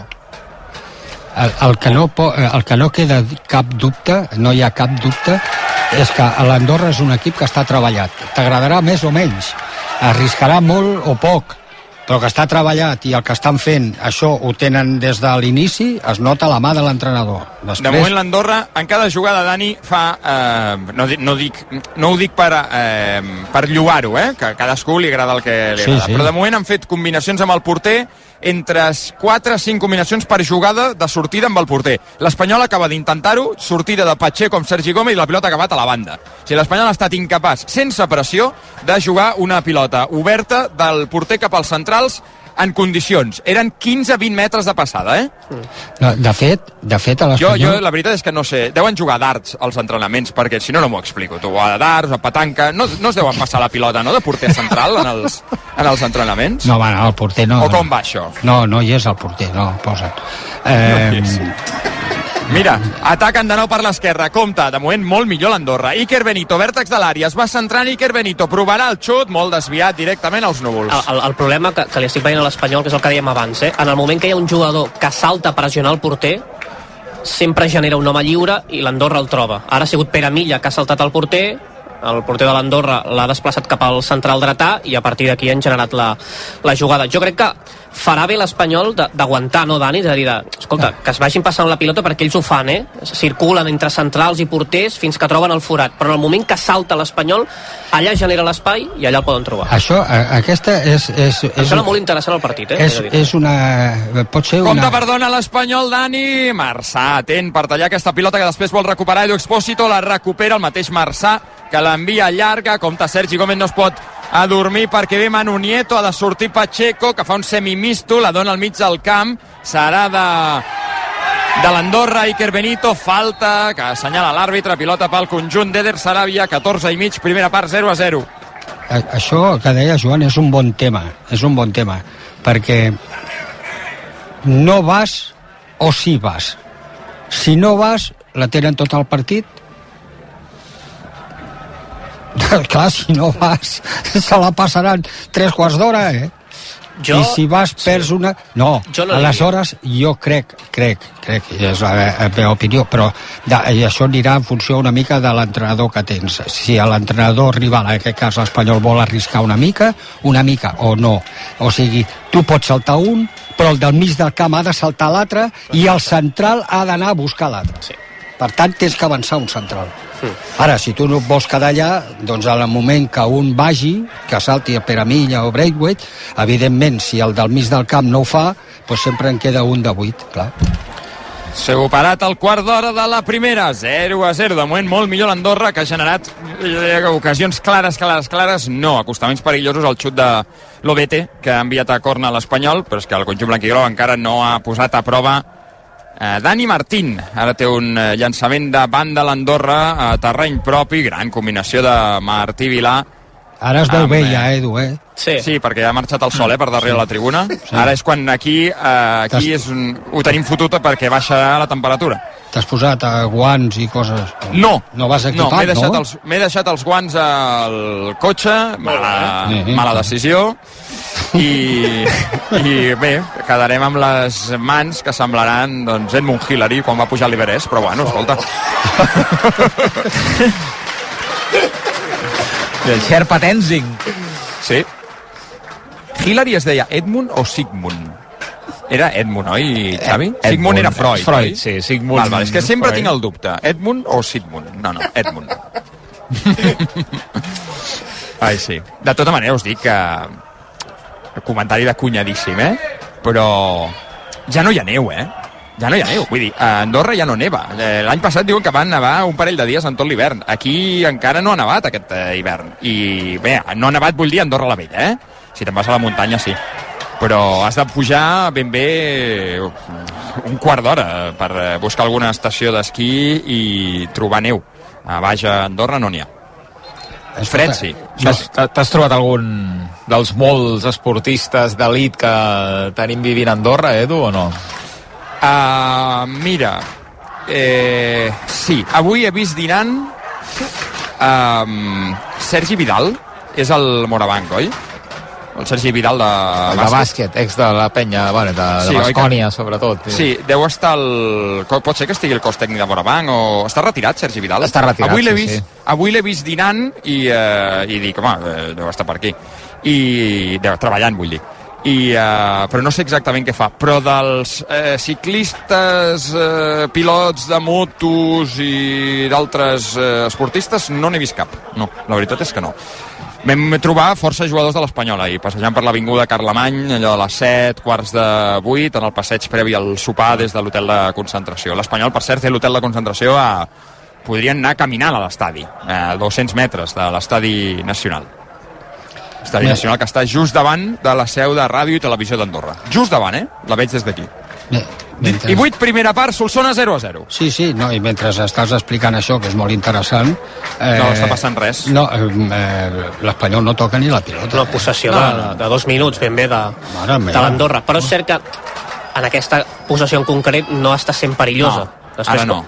El, el, que no, el que no queda cap dubte, no hi ha cap dubte, és que l'Andorra és un equip que està treballat. T'agradarà més o menys, arriscarà molt o poc, però que està treballat, i el que estan fent, això ho tenen des de l'inici, es nota la mà de l'entrenador. Després... De moment l'Andorra, en cada jugada, Dani, fa... Eh, no, no, dic, no ho dic per, eh, per lloar-ho, eh, que a cadascú li agrada el que li agrada, sí, sí. Però de moment han fet combinacions amb el porter, entre quatre o cinc combinacions per jugada de sortida amb el porter. L'Espanyol acaba d'intentar-ho, sortida de Pacheco amb Sergi Gómez, i la pilota ha acabat a la banda. O sigui, l'Espanyol ha estat incapaç, sense pressió, de jugar una pilota oberta del porter cap als centrals en condicions. Eren quinze a vint metres de passada, eh? No, de fet, de fet a l'Espanyol... Jo, jo, la veritat és que no sé, deuen jugar darts als entrenaments, perquè si no, no m'ho explico. Tu, a darts, a petanca, no, no es deuen passar la pilota, no?, de porter central en els, en els entrenaments? No, va, no, el porter no. O com va això? No, no hi és el porter, no, posa't. Eh... No Mira, ataquen de nou per l'esquerra. Compte, de moment molt millor l'Andorra. Iker Benito, vèrtex de l'àrea, es va centrant Iker Benito, provarà el xut, molt desviat directament als núvols. El, el, el problema que, que li estic veient a l'Espanyol, que és el que dèiem abans, eh? En el moment que hi ha un jugador que salta a pressionar el porter, sempre genera un home lliure i l'Andorra el troba. Ara ha sigut Pere Milla que ha saltat al porter, el porter de l'Andorra l'ha desplaçat cap al central dretà i a partir d'aquí han generat la, la jugada. Jo crec que farà bé l'Espanyol d'aguantar, no, Dani? És a dir, de, escolta, que es vagin passant la pilota perquè ells ho fan, eh? Circulen entre centrals i porters fins que troben el forat, però en el moment que salta l'Espanyol, allà genera l'espai i allà el poden trobar. Això, aquesta és... és, és em sembla molt interessant el partit, eh? És, és una... pot ser una... Compte, perdona, l'Espanyol, Dani. Marçà, atent per tallar aquesta pilota que després vol recuperar Edu Expósito, la recupera el mateix Marçà, que l'envia llarga. Compte, Sergi Gómez no es pot adormir perquè ve Manu Nieto, ha de sortir Pacheco, que fa un semimisto, la dona al mig del camp, serà de de l'Andorra. Iker Benito, falta que assenyala l'àrbitre, pilota pel conjunt d'Eder Sarabia, catorze i mig, primera part, zero a zero. Això que deia Joan és un bon tema, és un bon tema, perquè no vas o sí vas. Si no vas, la tenen tot el partit. Clar, si no vas, se la passaran tres quarts d'hora, eh? Jo, I si vas, perds sí. una... No, no aleshores jo crec, crec, crec, és la, la meva opinió, però de, i això anirà en funció una mica de l'entrenador que tens. Si l'entrenador rival, en aquest cas l'Espanyol, vol arriscar una mica, una mica o no. O sigui, tu pots saltar un, però el del mig del camp ha de saltar l'altre i el central ha d'anar a buscar l'altre. Sí. Per tant, tens que avançar un central. Ara, si tu no vols quedar allà, doncs al moment que un vagi, que salti a Peramilla o Braithwaite, evidentment, si el del mig del camp no ho fa, doncs sempre en queda un de vuit, clar. Superat el quart d'hora de la primera, zero a zero. De moment molt millor l'Andorra, que ha generat ocasions clares, clares, clares. No, acostaments perillosos al xut de l'Obete, que ha enviat a corna a l'Espanyol, però és que el conjunt blanquigrau encara no ha posat a prova Uh, Dani Martín. Ara té un uh, llançament de banda a l'Andorra a terreny propi, gran combinació de Martí Vilà. Ara es veu amb, bé ja, Edu, eh? Sí. Sí, perquè ha marxat el sol, eh, per darrere sí. la tribuna. Sí. Ara és quan aquí, uh, aquí és un, ho tenim fotut perquè baixa la temperatura. T'has posat uh, guants i coses? No. No vas equipat, no? M'he deixat, no? els, m'he deixat els guants al cotxe, mala, eh? mala decisió. I, i bé, quedarem amb les mans que semblaran doncs Edmund Hillary quan va pujar a l'Everest, però bueno, escolta. El Sherpa Tenzing. Sí. Hillary es deia Edmund o Sigmund? Era Edmund, oi, Xavi? Edmund, Sigmund era Freud, Freud, oi? sí, Sigmund. Val, val, és que sempre Freud. Tinc el dubte. Edmund o Sigmund? No, no, Edmund. Ai, sí. De tota manera us dic que comentari de cunyadíssim, eh? Però ja no hi ha neu, eh? Ja no hi ha neu. Vull dir, a Andorra ja no neva. L'any passat diuen que van nevar un parell de dies en tot l'hivern. Aquí encara no ha nevat aquest eh, hivern. I bé, no ha nevat vull dir Andorra la Vella, eh? Si te'n vas a la muntanya, sí. Però has de pujar ben bé un quart d'hora per buscar alguna estació d'esquí i trobar neu. A baix a Andorra no n'hi ha. Fred, sí. T'has trobat algun dels molts esportistes d'elit que tenim vivint a Andorra, Edu, o no? Uh, mira, eh, sí, avui he vist dinant um, Sergi Vidal, és el Morabanc, oi? El Sergi Vidal de el bàsquet. de bàsquet, ex de la penya, bueno, de, de sí, Bascònia, sobretot. Sí, deu estar el... Pot ser que estigui el cos tècnic de Morabanc, o... Està retirat, Sergi Vidal? Està retirat, avui l'he sí, vist, sí. Avui l'he vist dinant i, eh, i dic, home, eh, deu estar per aquí. I deu treballant, vull dir. I, eh, però no sé exactament què fa. Però dels eh, ciclistes, eh, pilots de motos i d'altres eh, esportistes no n'he vist cap. No, la veritat és que no. Vam trobar força jugadors de l'Espanyol ahir, passejant per l'avinguda Carlemany, allò de les set, quarts de vuit, en el passeig previ al sopar des de l'hotel de concentració. L'Espanyol, per cert, té l'hotel de concentració a... podrien anar caminant a l'estadi, a dos-cents metres de l'estadi nacional. L'estadi nacional que està just davant de la seu de Ràdio i Televisió d'Andorra. Just davant, eh? La veig des d'aquí. Mentre... I vuit, primera part, Solsona zero a zero. Sí, sí, no, i mentre estàs explicant això, que és molt interessant... Eh, no està passant res. No, eh, l'Espanyol no toca ni la pilota. Una possessió no, de, de dos minuts, ben bé, de, de l'Andorra. Però és cert que en aquesta possessió en concret no està sent perillosa. No, Després, ara no.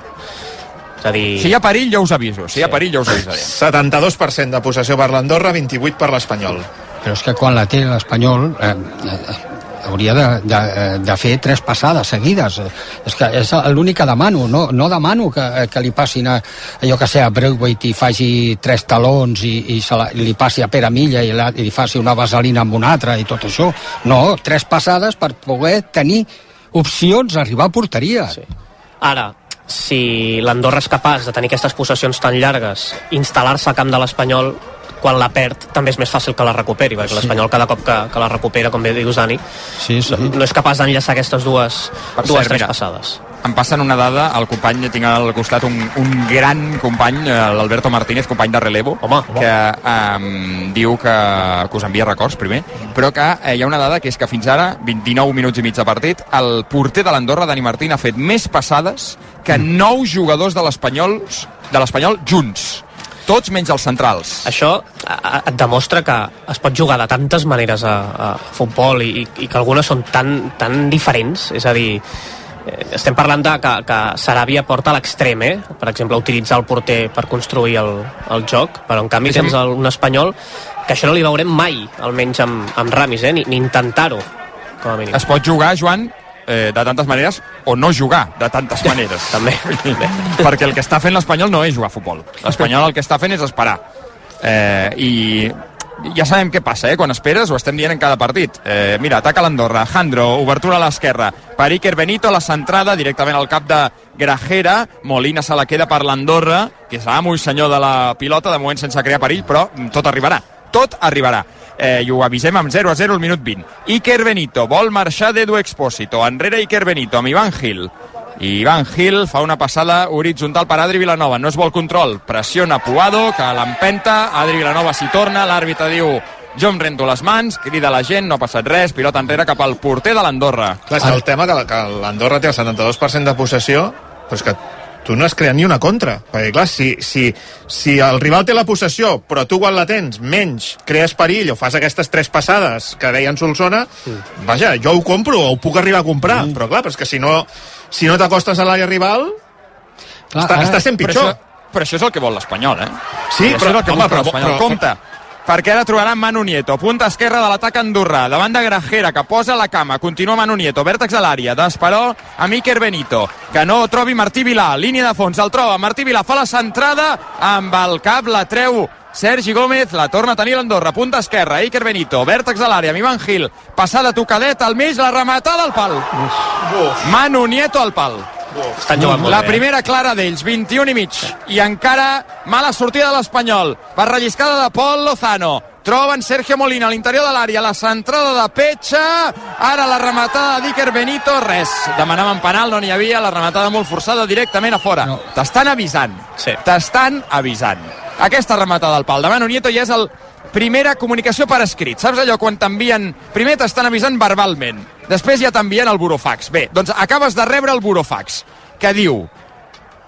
És a dir... Si hi ha perill, jo us aviso. Si hi ha perill, jo us avisaré. setanta-dos per cent de possessió per l'Andorra, vint-i-vuit per l'Espanyol. Però és que quan la té l'Espanyol... Eh, eh, hauria de, de, de fer tres passades seguides. És que és l'únic que demano, no, no demano que, que li passin a, allò que sé, a Braithwaite i faci tres talons i, i se la, li passi a Pere Milla i, la, i li faci una vaselina amb una altra i tot això. No, tres passades per poder tenir opcions a arribar a porteria. Sí. Ara, si l'Andorra és capaç de tenir aquestes possessions tan llargues, instal·lar-se al camp de l'Espanyol, quan la perd també és més fàcil que la recuperi, perquè sí. L'Espanyol cada cop que, que la recupera, com bé dius, Dani, sí, sí. No, no és capaç d'enllaçar aquestes dues, per dues cert, tres mira, passades. Em passen una dada, el company, tinc al costat un, un gran company, l'Alberto Martínez, company de relevo, home, home. que um, diu que, que us envia records primer, però que eh, hi ha una dada que és que fins ara, vint-i-nou minuts i mig de partit, el porter de l'Andorra, Dani Martín, ha fet més passades que nou jugadors de l'Espanyol de l'Espanyol junts. Tots menys els centrals. Això et demostra que es pot jugar de tantes maneres a, a futbol i, i que algunes són tan, tan diferents. És a dir, estem parlant de que, que Saràbia porta a l'extrem, eh? Per exemple, utilitzar el porter per construir el, el joc, però en canvi tens el, un espanyol que això no li veurem mai, almenys amb, amb Ramis, eh? ni, ni intentar-ho, com a mínim. Es pot jugar, Joan, eh, de tantes maneres, o no jugar de tantes maneres. També. Perquè el que està fent l'Espanyol no és jugar a futbol. L'Espanyol el que està fent és esperar. Eh, I ja sabem què passa, eh? Quan esperes, ho estem dient en cada partit. Eh, mira, ataca l'Andorra, Jandro, obertura a l'esquerra, per Iker Benito, la centrada directament al cap de Grajera, Molina se la queda per l'Andorra, que és l'amo i senyor de la pilota, de moment sense crear perill, però tot arribarà. Tot arribarà. Eh, i ho avisem amb zero a zero al minut vint. Iker Benito vol marxar d'Edu Expósito. Enrere Iker Benito amb Ivan Gil. I Ivan Gil fa una passada horitzontal per Adri Vilanova. No es vol control. Pressiona Puado, que l'empenta. Adri Vilanova s'hi torna. L'àrbitre diu: jo em rento les mans, crida la gent, no ha passat res, pilota enrere cap al porter de l'Andorra. Clar, és el tema que, que l'Andorra té el setanta-dos per cent de possessió, però és que tu no has creat ni una contra, perquè clar, si, si, si el rival té la possessió però tu quan la tens menys crees perill o fas aquestes tres passades que deien Solsona, mm. vaja, jo ho compro o ho puc arribar a comprar, mm. però clar, però és que si no, si no t'acostes a l'àrea rival clar, està, està sent pitjor. Però això, però això és el que vol l'Espanyol, eh? Sí, però, però, home, però, però, però compte, perquè ara trobaran Manu Nieto, punta esquerra de l'atac andorrà, davant de Grajera, que posa la cama, continua Manu Nieto, vèrtex a l'àrea, d'Esperó amb Iker Benito, que no trobi Martí Vilà, línia de fons, el troba, Martí Vilà fa la centrada, amb el cap la treu Sergi Gómez, la torna a tenir l'Andorra, punta esquerra, Iker Benito, vèrtex a l'àrea, amb Ivan Gil, passada tocadet al mig, la rematada al pal. Uf. Manu Nieto al pal. Estan jugant molt la bé, primera eh? clara d'ells, vint-i-un i mig, i encara mala sortida de l'Espanyol, per relliscada de Pol Lozano, troben Sergio Molina a l'interior de l'àrea, la centrada de Pecha, ara la rematada d'Iker Benito, res, demanaven penal, no n'hi havia, la rematada molt forçada directament a fora. No. T'estan avisant, sí. T'estan avisant. Aquesta rematada al pal de Manu Nieto ja és el primera comunicació per escrit. Saps allò quan t'envien... Primer t'estan avisant verbalment, després ja t'envien el burofax. Bé, doncs acabes de rebre el burofax, que diu: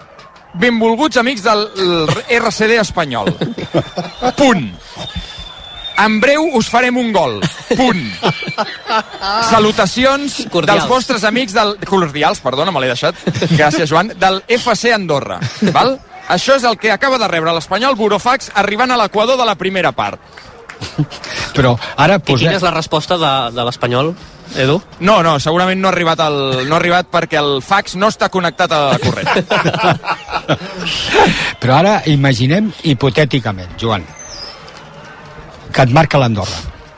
benvolguts amics del R C D espanyol. Punt. En breu us farem un gol. Punt. Salutacions cordials. Dels vostres amics del... Cordials, perdona, me l'he deixat. Gràcies, Joan. Del F C Andorra. Val? Això és el que acaba de rebre l'Espanyol Burofax arribant a l'equador de la primera part. Però ara posem... Quina és la resposta de, de l'Espanyol, Edu? No, no, segurament no ha arribat el, no ha arribat perquè el fax no està connectat a la corrent. Però ara imaginem hipotèticament, Joan, que et marca l'Andorra.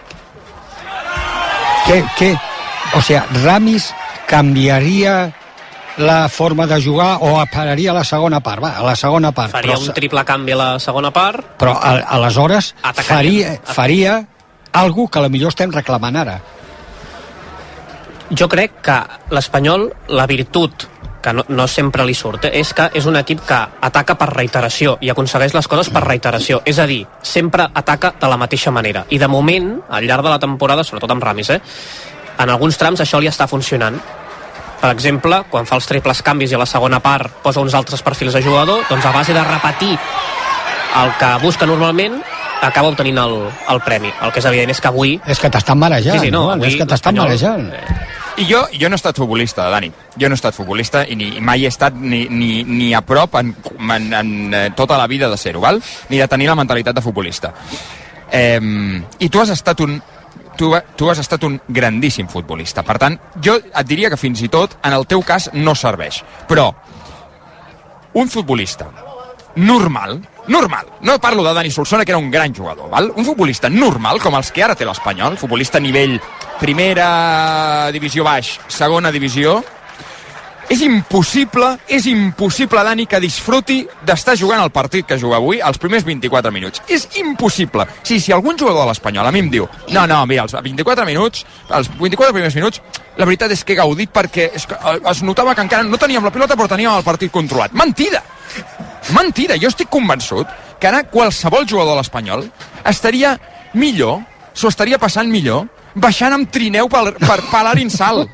Què, què? O sigui, Ramis canviaria la forma de jugar o pararia a la segona part? Va, a la segona part. Faria però, un triple canvi a la segona part. Però a, aleshores faria, Atacaria. faria algo que potser estem reclamant ara. Jo crec que l'Espanyol, la virtut que no, no sempre li surt, eh, és que és un equip que ataca per reiteració i aconsegueix les coses per reiteració. És a dir, sempre ataca de la mateixa manera. I de moment, al llarg de la temporada, sobretot amb Ramis, eh, en alguns trams això li està funcionant. Per exemple, quan fa els triples canvis i a la segona part posa uns altres perfils de jugador, doncs a base de repetir el que busca normalment, acaba obtenint el, el premi. El que és evident és que avui... És que t'estan marejant, sí, sí, no, no? És que t'estan marejant. I jo, jo no he estat futbolista, Dani. Jo no he estat futbolista i ni, mai he estat ni, ni, ni a prop en, en, en tota la vida de ser-ho, val? Ni de tenir la mentalitat de futbolista. Eh, I tu has estat un... Tu, tu has estat un grandíssim futbolista. Per tant, jo et diria que fins i tot, en el teu cas, no serveix. Però, un futbolista normal, normal, no parlo de Dani Solsona, que era un gran jugador, val? Un futbolista normal, com els que ara té l'Espanyol, futbolista a nivell primera divisió baix, segona divisió, és impossible, és impossible, Dani, que disfruti d'estar jugant el partit que juga avui els primers vint-i-quatre minuts. És impossible. Sí, si algun jugador de l'Espanyol a mi em diu no, no, mira, els vint-i-quatre minuts, els vint-i-quatre primers minuts, la veritat és que he gaudit perquè és que es notava que encara no teníem la pilota però teníem el partit controlat. Mentida! Mentida! Jo estic convençut que ara qualsevol jugador de l'Espanyol estaria millor, s'ho estaria passant millor, baixant amb trineu per, per, per l'Arinsal.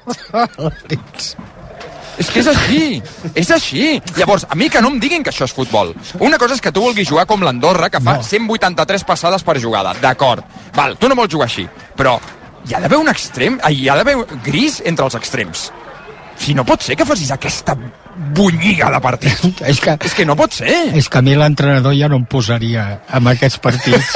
És que és així, és així. Llavors, a mi que no em diguin que això és futbol. Una cosa és que tu vulguis jugar com l'Andorra, que fa no. cent vuitanta-tres passades per jugada. D'acord, val, tu no vols jugar així, però hi ha d'haver un extrem, hi ha d'haver gris entre els extrems. Si no pot ser que facis aquesta bunyiga de partit. és, que, és que no pot ser. És que a mi l'entrenador ja no em posaria en aquests partits.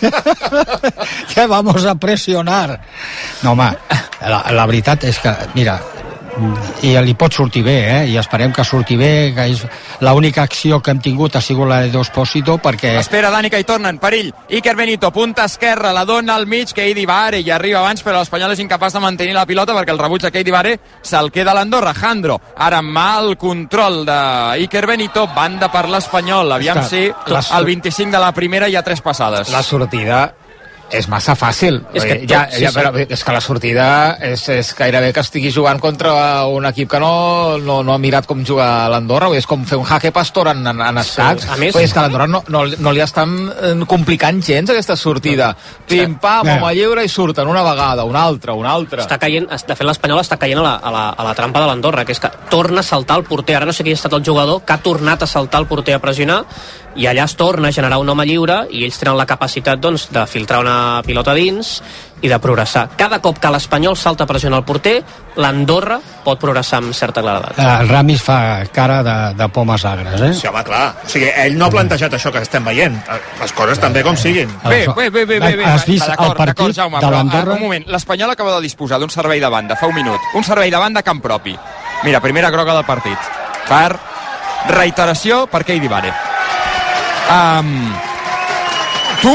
Que vamos a presionar. No, home, la, la veritat és que, mira, i li pot sortir bé, eh? I esperem que surti bé, que és l'única acció que hem tingut ha sigut la de D'Espósito, perquè... Espera, Dani, que hi tornen, perill. Iker Benito, punta esquerra, la dona al mig, Keidi Vare, i arriba abans, però l'Espanyol és incapaç de mantenir la pilota perquè el rebuig de Keidi Vare se'l queda a l'Andorra. Jandro, ara mal control de Iker Benito, banda per l'Espanyol. Aviam si al vint-i-cinc de la primera hi ha tres passades. La sortida és massa fàcil. És que tot, ja, sí, ja, sí. però és que la sortida és, és gairebé que estigui jugant contra un equip que no, no, no ha mirat com jugar l'Andorra. És com fer un jaque pastor en, en, en escacs. Sí, a més, és que l'Andorra no, no, no li estan complicant gens aquesta sortida. No. Pim-pam, home lliure i surten una vegada, una altra, una altra. Està caient, de fet l'Espanyol està caient a la, a, la, a la trampa de l'Andorra, que és que torna a saltar el porter. Ara no sé qui ha estat el jugador que ha tornat a saltar el porter a pressionar, i allà es torna a generar un home lliure i ells tenen la capacitat, doncs, de filtrar una pilota dins i de progressar. Cada cop que l'Espanyol salta a pressionar el porter, l'Andorra pot progressar amb certa claredat. El Ramis fa cara de, de pomes agres, eh? Sí, home, clar. O sigui, ell no ha plantejat això que estem veient. Les coses també com siguin. Bé, bé, bé, bé, bé, bé. Has vist el partit Jaume, de l'Andorra? Un moment, l'Espanyol acaba de disposar d'un servei de banda, fa un minut. Un servei de banda a camp propi. Mira, primera groga del partit. Per reiteració per Keidi Vare. Um, tu,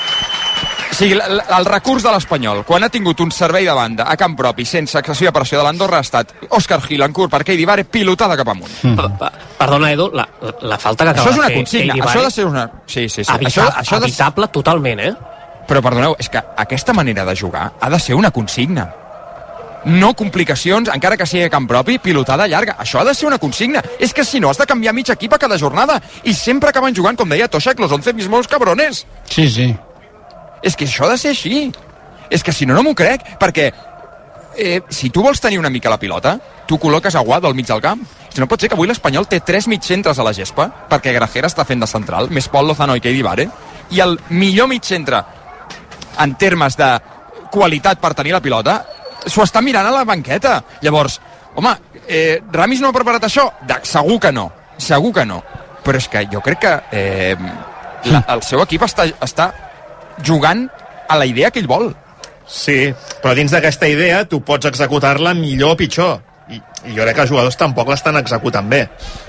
o sigui, el, el recurs de l'Espanyol, quan ha tingut un servei de banda a camp propi sense excessiva pressió de l'Andorra, ha estat Òscar Gil en curt per Keidi Vare, pilotada cap amunt. Mm. Perdona, Edu, la, la falta que acaba això és una de fer consigna, Keidi això Vare, ha de ser una... Sí, sí, sí. Evita, això, això de... evitable totalment, eh? Però perdoneu, és que aquesta manera de jugar ha de ser una consigna. No complicacions, encara que sigui a camp propi, pilotada llarga. Això ha de ser una consigna. És que si no has de canviar mig equip a cada jornada. I sempre acaben jugant, com deia Toshak, los once mismos cabrones. Sí, sí. És que això ha de ser així. És que si no, no m'ho crec. Perquè eh, si tu vols tenir una mica la pilota, tu col·loques a Guado al mig del camp Si no pot ser que avui l'Espanyol té tres mitjcentres a la gespa, perquè Grajera està fent de central, més Pol Lozano i Keidi Vare, i el millor mitjcentre en termes de qualitat per tenir la pilota s'ho està mirant a la banqueta. Llavors, home, eh, Ramis no ha preparat això? De, segur que no, segur que no. Però és que jo crec que eh, la, el seu equip està, està jugant a la idea que ell vol. Sí, però dins d'aquesta idea tu pots executar-la millor o pitjor. I, i jo crec que els jugadors tampoc l'estan executant bé.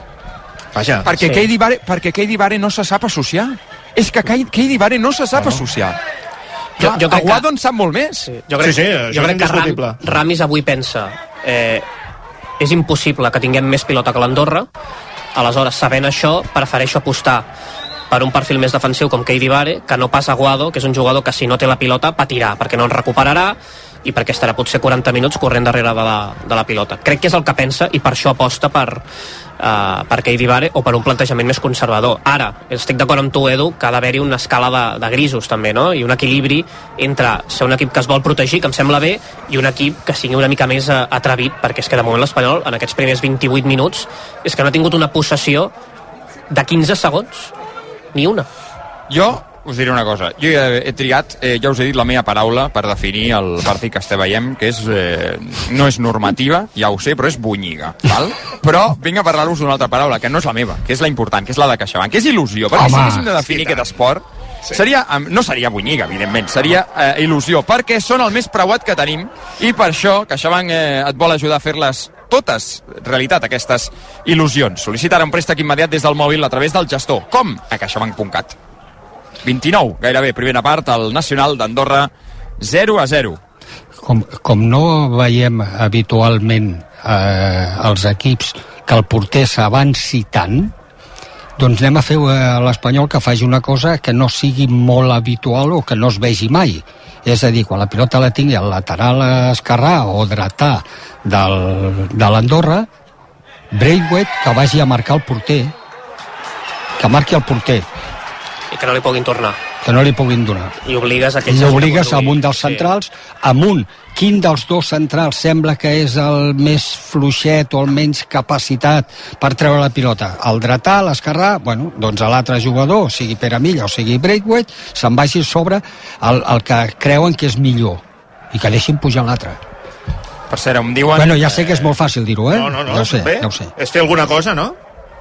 Vaja. Perquè sí. Keidi Vare, perquè Keidi Vare no se sap associar. És que Keidi Vare no se sap no. associar. Clar, jo, jo Aguado que... en sap molt més. Sí, jo crec, sí, sí, jo crec que Ram, Ramis avui pensa eh, és impossible que tinguem més pilota que l'Andorra, aleshores sabent això prefereixo apostar per un perfil més defensiu com Keidi Vare que no pas Aguado, que és un jugador que si no té la pilota patirà, perquè no en recuperarà i perquè estarà potser quaranta minuts corrent darrere de la, de la pilota. Crec que és el que pensa i per això aposta per, uh, per Keidi Vare o per un plantejament més conservador. Ara, estic d'acord amb tu, Edu, que ha d'haver-hi una escala de, de grisos també, no? I un equilibri entre ser un equip que es vol protegir, que em sembla bé, i un equip que sigui una mica més uh, atrevit, perquè és que de moment l'Espanyol en aquests primers vint-i-vuit minuts és que no ha tingut una possessió de quinze segons, ni una. Jo us diré una cosa, jo he, he triat, eh, ja us he dit la meva paraula per definir el partit que estem veient, que és, eh, no és normativa, ja ho sé, però és bunyiga, val? Però vinc a parlar-vos d'una altra paraula, que no és la meva, que és la important, que és la de CaixaBank, que és il·lusió, perquè Home, si haguéssim de definir sí, aquest esport, sí. seria, no seria bunyiga, evidentment, seria eh, il·lusió, perquè són el més preuat que tenim, i per això CaixaBank eh, et vol ajudar a fer-les totes realitat, aquestes il·lusions. Sol·licita ara un préstec immediat des del mòbil a través del gestor. Com? A caixabank punt cat. vint-i-nou, gairebé, primera part, el Nacional d'Andorra, zero a zero. Com, com no veiem habitualment eh, els equips que el porter s'avanci tant, doncs anem a fer a l'Espanyol que faci una cosa que no sigui molt habitual o que no es vegi mai. És a dir, quan la pilota la tingui al lateral esquerrà o dretà del, de l'Andorra, Braithwaite que vagi a marcar el porter, que marqui el porter. I que no li puguin tornar. Que no li puguin donar. I obligues a que I obligues a un dels centrals, sí. amb un. Quin dels dos centrals sembla que és el més fluixet o el menys capacitat per treure la pilota? El dretà, l'esquerrà, bueno, doncs a l'altre jugador, sigui Pere Milla o sigui Braithwaite, se'n vagi sobre el, el que creuen que és millor i que deixin pujar l'altre. Per cert, em diuen... Bueno, ja sé que és molt fàcil dir-ho, eh? No, no, no, ja ho sé, bé. ja ho sé. És fer alguna cosa, no?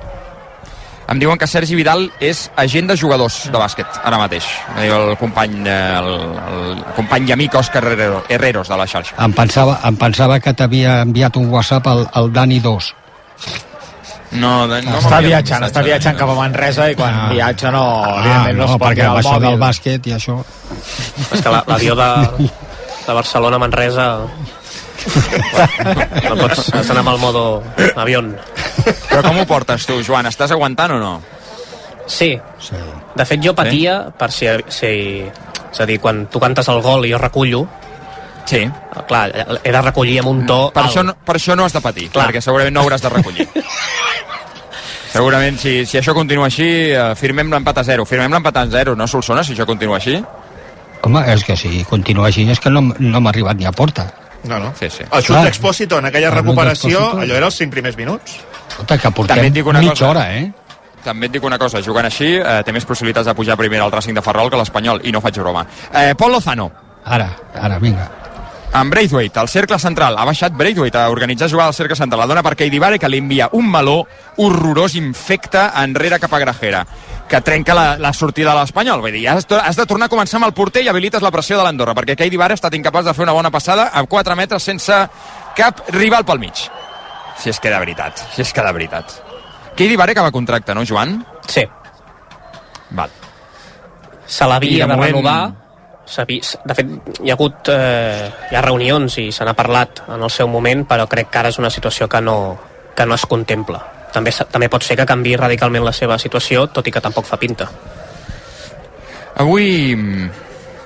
Em diuen que Sergi Vidal és agent de jugadors de bàsquet, ara mateix. El company, el, el company i amic Òscar Herreros de la xarxa. Em pensava, em pensava que t'havia enviat un WhatsApp al, al Dani dos. No, no està viatjant, està viatjant cap a Manresa i quan ah. viatja no, ah, no, no es pot perquè amb això del bàsquet i això... És que l'avió de, de Barcelona a Manresa... No pots, has d'anar amb el modo avió. Però com ho portes tu, Joan? Estàs aguantant o no? Sí. sí. De fet, jo patia sí? per si, si... És a dir, quan tu cantes el gol i jo recullo, sí. clar, he de recollir amb un to per, això no, per això no has de patir, clar. Perquè segurament no hauràs de recollir. Segurament, si, si això continua així, eh, firmem l'empat a zero. Firmem l'empat a zero, no, Solsona, si això continua així? Home, és que si continua així és que no, no m'ha arribat ni a porta. No, no. Sí, sí. El xut d'Expósito en aquella recuperació, allò era els cinc primers minuts. Escolta, que portem mitja cosa. hora, eh? També et dic una cosa, jugant així eh, té més possibilitats de pujar primer al Racing de Ferrol que l'Espanyol, i no faig broma. Eh, Pol Lozano. Ara, ara, vinga. Amb Braithwaite, al cercle central. Ha baixat Braithwaite a organitzar jugada al cercle central. La dona per Keidi Vare, que li envia un meló horrorós, infecte, enrere cap a Grajera, que trenca la, la sortida de l'Espanyol. Vull dir, has, has de tornar a començar amb el porter i habilites la pressió de l'Andorra, perquè Keidi Vare ha estat incapaç de fer una bona passada a quatre metres sense cap rival pel mig. Si és que de veritat, si és que de veritat. Keidi Vare acaba contracte, no, Joan? Sí. Val. Se l'havia de, de moment... renovar. De fet, hi ha hagut eh, hi ha reunions i se n'ha parlat en el seu moment, però crec que ara és una situació que no, que no es contempla. També, també pot ser que canviï radicalment la seva situació, tot i que tampoc fa pinta. Avui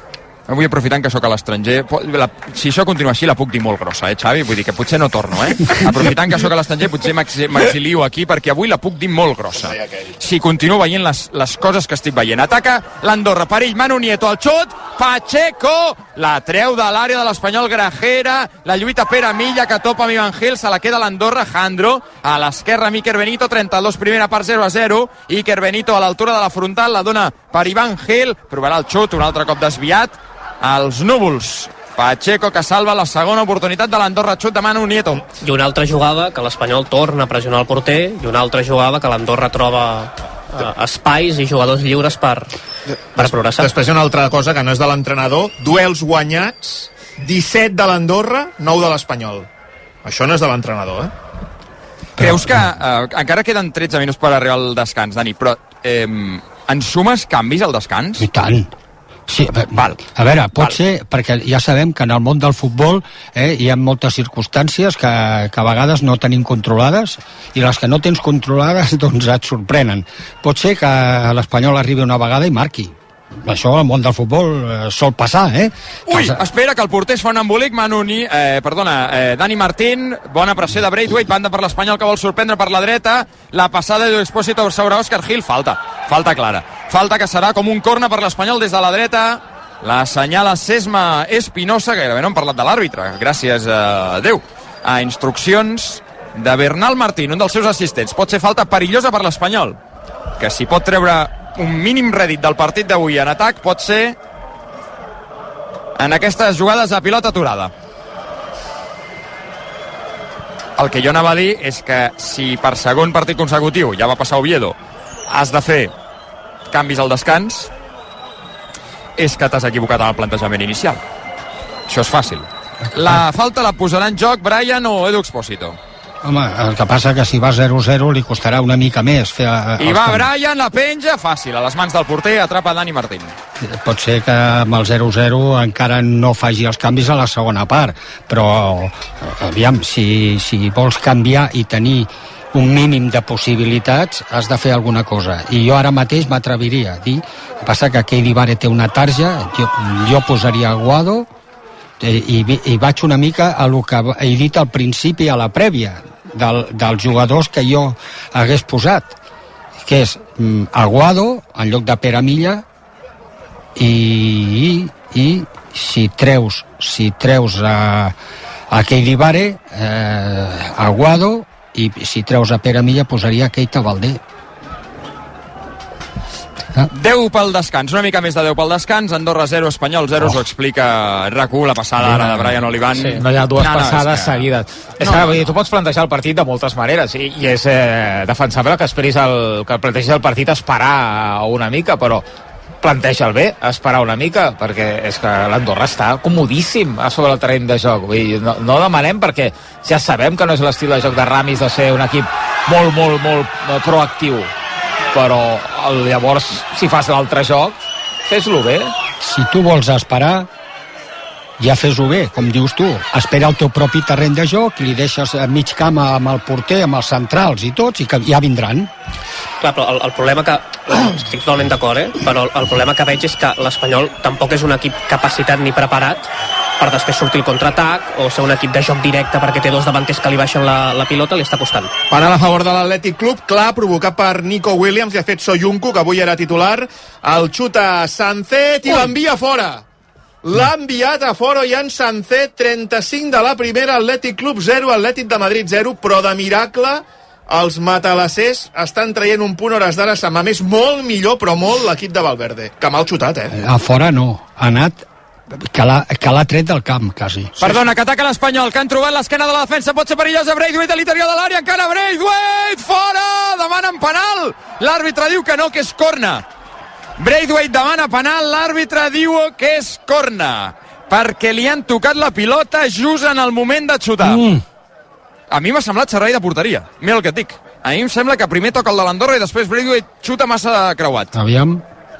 Vull aprofitant que sóc a l'estranger, la, si això continua així la puc dir molt grossa, eh, Xavi? Vull dir que potser no torno, eh? Aprofitant que sóc a l'estranger, potser m'exilio aquí perquè avui la puc dir molt grossa. Si continuo veient les, les coses que estic veient. Ataca l'Andorra, perill, Manu Nieto, el xut, Pacheco, la treu de l'àrea de l'Espanyol Grajera, la lluita Pere Milla que topa amb Ivan Gil, se la queda l'Andorra, Jandro, a l'esquerra Iker Benito, trenta-dos, primera part zero a zero, Iker Benito a l'altura de la frontal, la dona per Ivan Gil, provarà el xut, un altre cop desviat, als núvols. Pacheco que salva la segona oportunitat de l'Andorra, xut de Manu Nieto. I una altra jugada que l'Espanyol torna a pressionar el porter i una altra jugada que l'Andorra troba eh, espais i jugadors lliures per, per progressar. Després hi ha una altra cosa que no és de l'entrenador, duels guanyats, disset de l'Andorra, nou de l'Espanyol. Això no és de l'entrenador, eh? Creus que eh, encara queden tretze minuts per arribar al descans, Dani, però eh, en sumes canvis al descans? I tant. Sí, val. A veure, pot val. ser, perquè ja sabem que en el món del futbol eh, hi ha moltes circumstàncies que, que a vegades no tenim controlades i les que no tens controlades doncs et sorprenen. Pot ser que l'Espanyol arribi una vegada i marqui. Això al món del futbol eh, sol passar, eh? Ui, Passa... espera, que el porter es fa un embolic, Manu Ni... Eh, perdona, eh, Dani Martín, bona pressió de Braithwaite, banda per l'Espanyol que vol sorprendre per la dreta, la passada d'Expósito sobre Òscar Gil, falta, falta clara. Falta que serà com un corna per l'Espanyol des de la dreta, la senyala Sesma Espinosa, gairebé no hem parlat de l'àrbitre, gràcies a Déu, a instruccions de Bernal Martín, un dels seus assistents. Pot ser falta perillosa per l'Espanyol, que si pot treure un mínim rèdit del partit d'avui en atac pot ser en aquestes jugades a pilota aturada. El que jo anava a dir és que si per segon partit consecutiu, ja va passar a Oviedo, has de fer canvis al descans, és que t'has equivocat en el plantejament inicial. Això és fàcil. La falta la posarà en joc Brian o Edu Expósito? Home, el que passa que si va zero zero li costarà una mica més fer... I va Brian, la penja, fàcil, a les mans del porter, atrapa Dani Martín. Pot ser que amb el zero zero encara no faci els canvis a la segona part, però aviam, si, si vols canviar i tenir un mínim de possibilitats, has de fer alguna cosa. I jo ara mateix m'atreviria a dir, el que passa que Keidi Bare té una tarja, jo, jo posaria Aguado, i, i vaig una mica a el que he dit al principi, a la prèvia, del, dels jugadors que jo hagués posat, que és mm, Aguado en lloc de Pere Milla i, i, i si treus si treus a, a Keidi Bare eh, Aguado, i si treus a Pere Milla posaria Keita Baldé. deu pel descans, una mica més de deu pel descans, Andorra zero, Espanyol zero, oh. S'ho explica R A C U, la passada ara de Brian Olivan. Sí, no hi ha dues no, passades no, és que... seguides. És no, que, no, vull dir, tu pots plantejar el partit de moltes maneres i, i és eh, defensable que esperis el, que plantegis el partit esperar una mica, però planteja el bé, esperar una mica, perquè és que l'Andorra està comodíssim a sobre el terreny de joc. Vull dir, no, no demanem perquè ja sabem que no és l'estil de joc de Ramis de ser un equip molt, molt, molt proactiu, però llavors si fas l'altre joc fes-lo bé. Si tu vols esperar, ja fes-ho bé, com dius tu, espera el teu propi terreny de joc i li deixes a mig camp amb el porter, amb els centrals i tots, i que ja vindran. Clar, però el, el problema que estic totalment d'acord, eh? Però el, el problema que veig és que l'Espanyol tampoc és un equip capacitat ni preparat per després sortir el contraatac o ser un equip de joc directe perquè té dos davanters que li baixen la, la pilota, li està costant. Penal a favor de l'Atlètic Club, clar, provocat per Nico Williams, i ha fet Soyuncu, que avui era titular, el xuta Sancet i l'envia fora. L'ha enviat a fora Jan Sancet, trenta-cinc de la primera, Atlètic Club zero, Atlètic de Madrid zero, però de miracle els matalassers estan traient un punt hores d'ara, se'm més molt millor, però molt, l'equip de Valverde. Que mal xutat, eh? A fora no, ha anat que l'ha tret del camp, quasi. Perdona, que ataca l'Espanyol, que han trobat l'esquena de la defensa, pot ser perillosa, Braithwaite a l'interior de l'àrea, encara Braithwaite, fora, demanen penal, l'àrbitre diu que no, que és corna. Braithwaite demana penal, l'àrbitre diu que és corna, perquè li han tocat la pilota just en el moment de xutar. Mm. A mi m'ha semblat servei de porteria, mira el que et dic. A mi em sembla que primer toca el de l'Andorra i després Braithwaite xuta massa creuat. Aviam.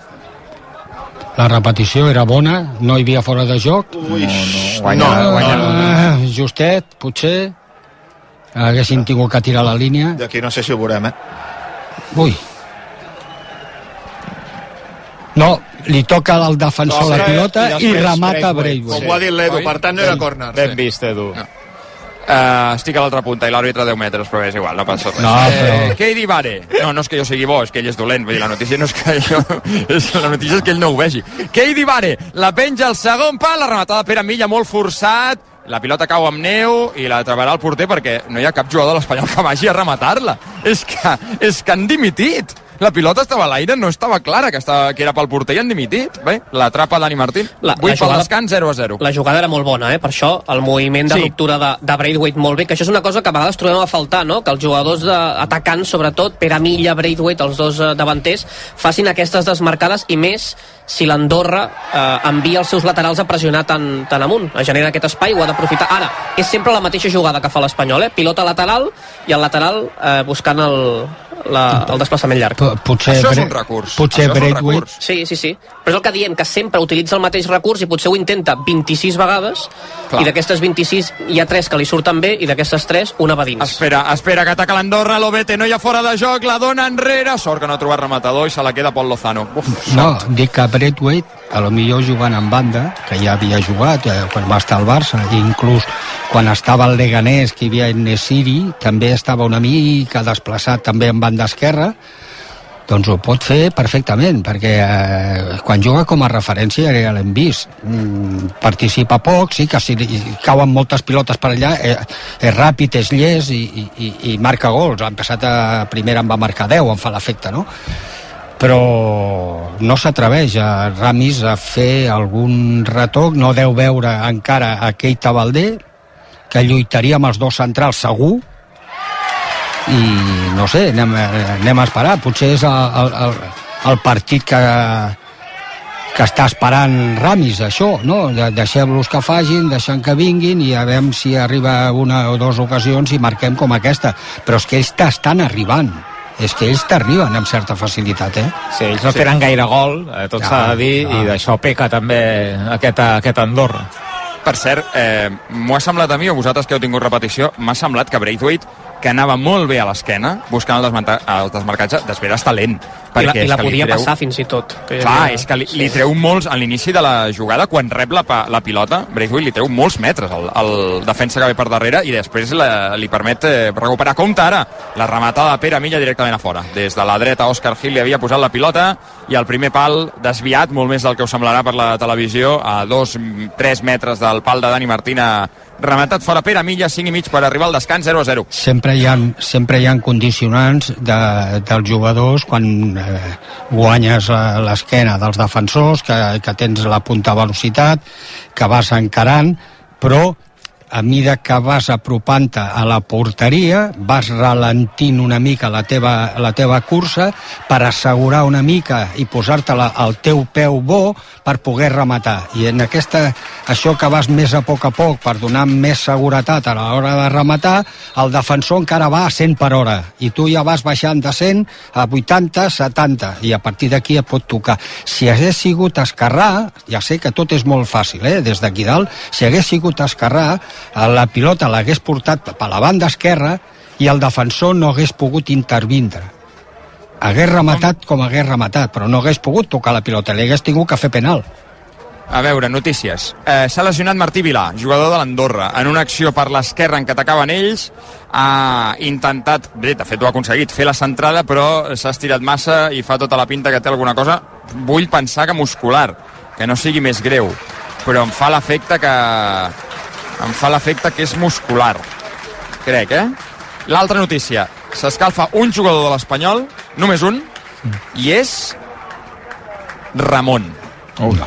La repetició era bona, no hi havia fora de joc. Ui, no, no, guanya, no, guanya. Uh, justet, potser haguessin tingut que tirar la línia. D'aquí no sé si ho veurem, eh? Ui. No, li toca al defensor No, la pilota i i, i remata Braithwaite. Braithwaite. Com ho ha dit l'Edu, per tant no era córner. Ben vist, Edu. No. Uh, estic a l'altra punta i l'àrbitre deu metres, però és igual, no passa res. No, però... eh, Keidi Vare. No, no és que jo sigui bo, és que ell és dolent. Vull dir, la notícia no és que jo... és, la notícia és que ell no ho vegi. Keidi Vare, la penja al segon pal, la rematada Pere Milla molt forçat, la pilota cau amb neu i la treballarà el porter perquè no hi ha cap jugador de l'Espanyol que vagi a rematar-la. És que, és que han dimitit. La pilota estava a l'aire, no estava clara que, estava, que era pel porter i han dimitit. Bé, l'atrapa Dani Martín. La- vuit la jugada- pel descans, zero a zero. La jugada era molt bona, eh? Per això el moviment de Sí. ruptura de, de Braithwaite molt bé, que això és una cosa que a vegades trobem a faltar, no? Que els jugadors de, atacants, sobretot, Pere Milla, Braithwaite, els dos eh, davanters, facin aquestes desmarcades i més si l'Andorra eh, envia els seus laterals a pressionar tan, tan amunt, a generar aquest espai, ho ha d'aprofitar. Ara, és sempre la mateixa jugada que fa l'Espanyol, eh? Pilota lateral i el lateral eh, buscant el, la, el desplaçament llarg. P- Potser Això és un Bra- recurs. Potser Això és un Braithwaite... recurs. Sí, sí, sí. Però és el que diem, que sempre utilitza el mateix recurs i potser ho intenta vint-i-sis vegades. Clar. I d'aquestes vint-i-sis hi ha tres que li surten bé i d'aquestes tres una va dins. Espera, espera, que ataca l'Andorra, l'Obete no hi ha fora de joc, la dona enrere, sort que no ha trobat rematador i se la queda Pol Lozano. Uf, No, dic que Braithwaite, a lo millor jugant en banda, que ja havia jugat eh, quan va estar al Barça, i inclús quan estava al Leganés, que hi havia en Nesiri, també estava una mica desplaçat també en banda esquerra, doncs ho pot fer perfectament, perquè eh, quan juga com a referència ja l'hem vist. Mm, participa poc, sí que si li cauen moltes pilotes per allà, eh, és ràpid, és llest i, i, i, i marca gols. Ha passat a primera en va marcar deu, em fa l'efecte, no? Però no s'atreveix a Ramis a fer algun retoc, no deu veure encara a Keita Baldé, que lluitaria amb els dos centrals segur, i no sé, anem, anem a esperar, potser és el, el, el, el partit que que està esperant Ramis, això, no? De, deixem-los que facin, deixem que vinguin i a veure si arriba una o dues ocasions i marquem com aquesta, però és que ells estan arribant, és que ells t'arriben amb certa facilitat, eh? Sí, ells no sí. tenen gaire gol, eh, tot Ja, s'ha de dir, ja. i d'això peca també aquest, aquest Andorra. Per cert, eh, m'ho ha semblat a mi, o vosaltres que heu tingut repetició, m'ha semblat que Braithwaite, que anava molt bé a l'esquena, buscant el, el desmarcatge, després està lent. I la, i la és que li podia treu... passar fins i tot. Que Clar, havia... és que li, li treu molts, a l'inici de la jugada, quan rep la, la pilota, Braithwaite li treu molts metres al, al defensa que ve per darrere i després la, li permet eh, recuperar. Compte ara, la rematada de Pere Milla directament a fora. Des de la dreta, Òscar Gil li havia posat la pilota i el primer pal desviat, molt més del que us semblarà per la televisió, a dos, tres metres del pal de Dani Martina, rematat fora Pere Milla, cinc i mig per arribar al descans, zero a zero. Sempre hi ha, sempre hi ha condicionants de, dels jugadors quan eh, guanyes l'esquena dels defensors, que, que tens la punta a velocitat, que vas encarant, però a mida que vas apropant-te a la porteria, vas ralentint una mica la teva, la teva cursa per assegurar una mica i posar-te al teu peu bo per poder rematar. I en aquesta, això que vas més a poc a poc per donar més seguretat a l'hora de rematar, el defensor encara va a cent per hora i tu ja vas baixant de cent a vuitanta, setanta i a partir d'aquí et pot tocar. Si hagués sigut Escarrà, ja sé que tot és molt fàcil, eh, des d'aquí dalt, si hagués sigut Escarrà, la pilota l'hagués portat per la banda esquerra i el defensor no hagués pogut intervindre. Hagués rematat com hagués rematat, però no hagués pogut tocar la pilota, li hagués tingut que fer penal. A veure, notícies. Eh, S'ha lesionat Martí Vilà, jugador de l'Andorra, en una acció per l'esquerra en què atacaven ells. Ha intentat, bé, de fet ho ha aconseguit, fer la centrada, però s'ha estirat massa i fa tota la pinta que té alguna cosa. Vull pensar que muscular, que no sigui més greu, però em fa l'efecte que... em fa l'efecte que és muscular. Crec, eh? L'altra notícia. S'escalfa un jugador de l'Espanyol, només un, i és Ramon. Oh, no.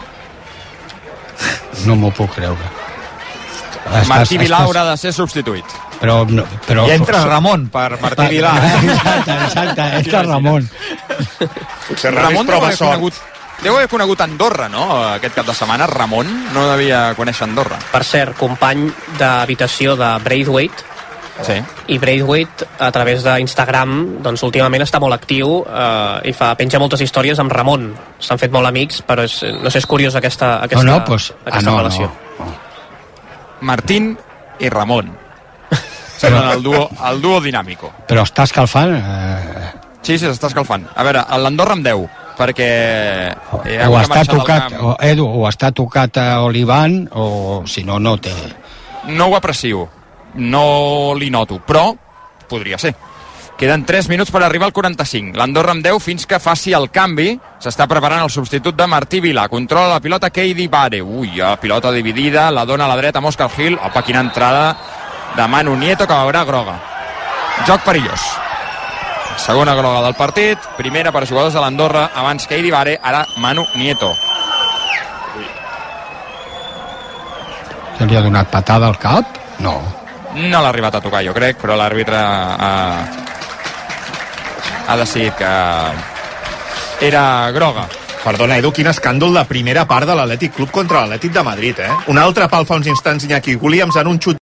No m'ho puc creure. Martí Vilà haurà de ser substituït. Però, no, però... I entra Ramon per Martí Vilà. Exacte, exacte, entra Ramon. Potser Ramon Ramis deu prova haver sort. conegut, deu haver conegut Andorra, no? Aquest cap de setmana, Ramon no devia conèixer Andorra. Per cert, company d'habitació de Braithwaite, Sí. i Braithwaite a través d'Instagram doncs últimament està molt actiu eh, i fa, penja moltes històries amb Ramon, s'han fet molt amics, però és, no sé, és curiós aquesta, aquesta, no, no, pues, aquesta ah, no, relació no. Martín i Ramon. Semblen el duo, el duo dinàmico. Però està escalfant... Eh... Sí, sí, s'està escalfant. A veure, l'Andorra amb deu, perquè eh, o està tocat o, Edu, o està tocat a Olivan o si no, no té. No ho aprecio, no li noto, però podria ser. Queden tres minuts per arribar al quaranta-cinc. L'Andorra amb deu fins que faci el canvi. S'està preparant el substitut de Martí Vila. Controla la pilota Keidi Bare. Ui, la pilota dividida, la dona a la dreta amb Òscar Gil. Opa, quina entrada de Manu Nieto, que veurà groga. Joc perillós. Segona groga del partit. Primera per jugadors de l'Andorra. Abans Keidi Bare, ara Manu Nieto. Se li ha donat patada al cap? No. No l'ha arribat a tocar, jo crec, però l'àrbitre ha, ha decidit que era groga. Perdona, Edu, quin escàndol de primera part de l'Atlètic Club contra l'Atlètic de Madrid, eh? Un altre pal fa uns instants Iñaki Williams en un xut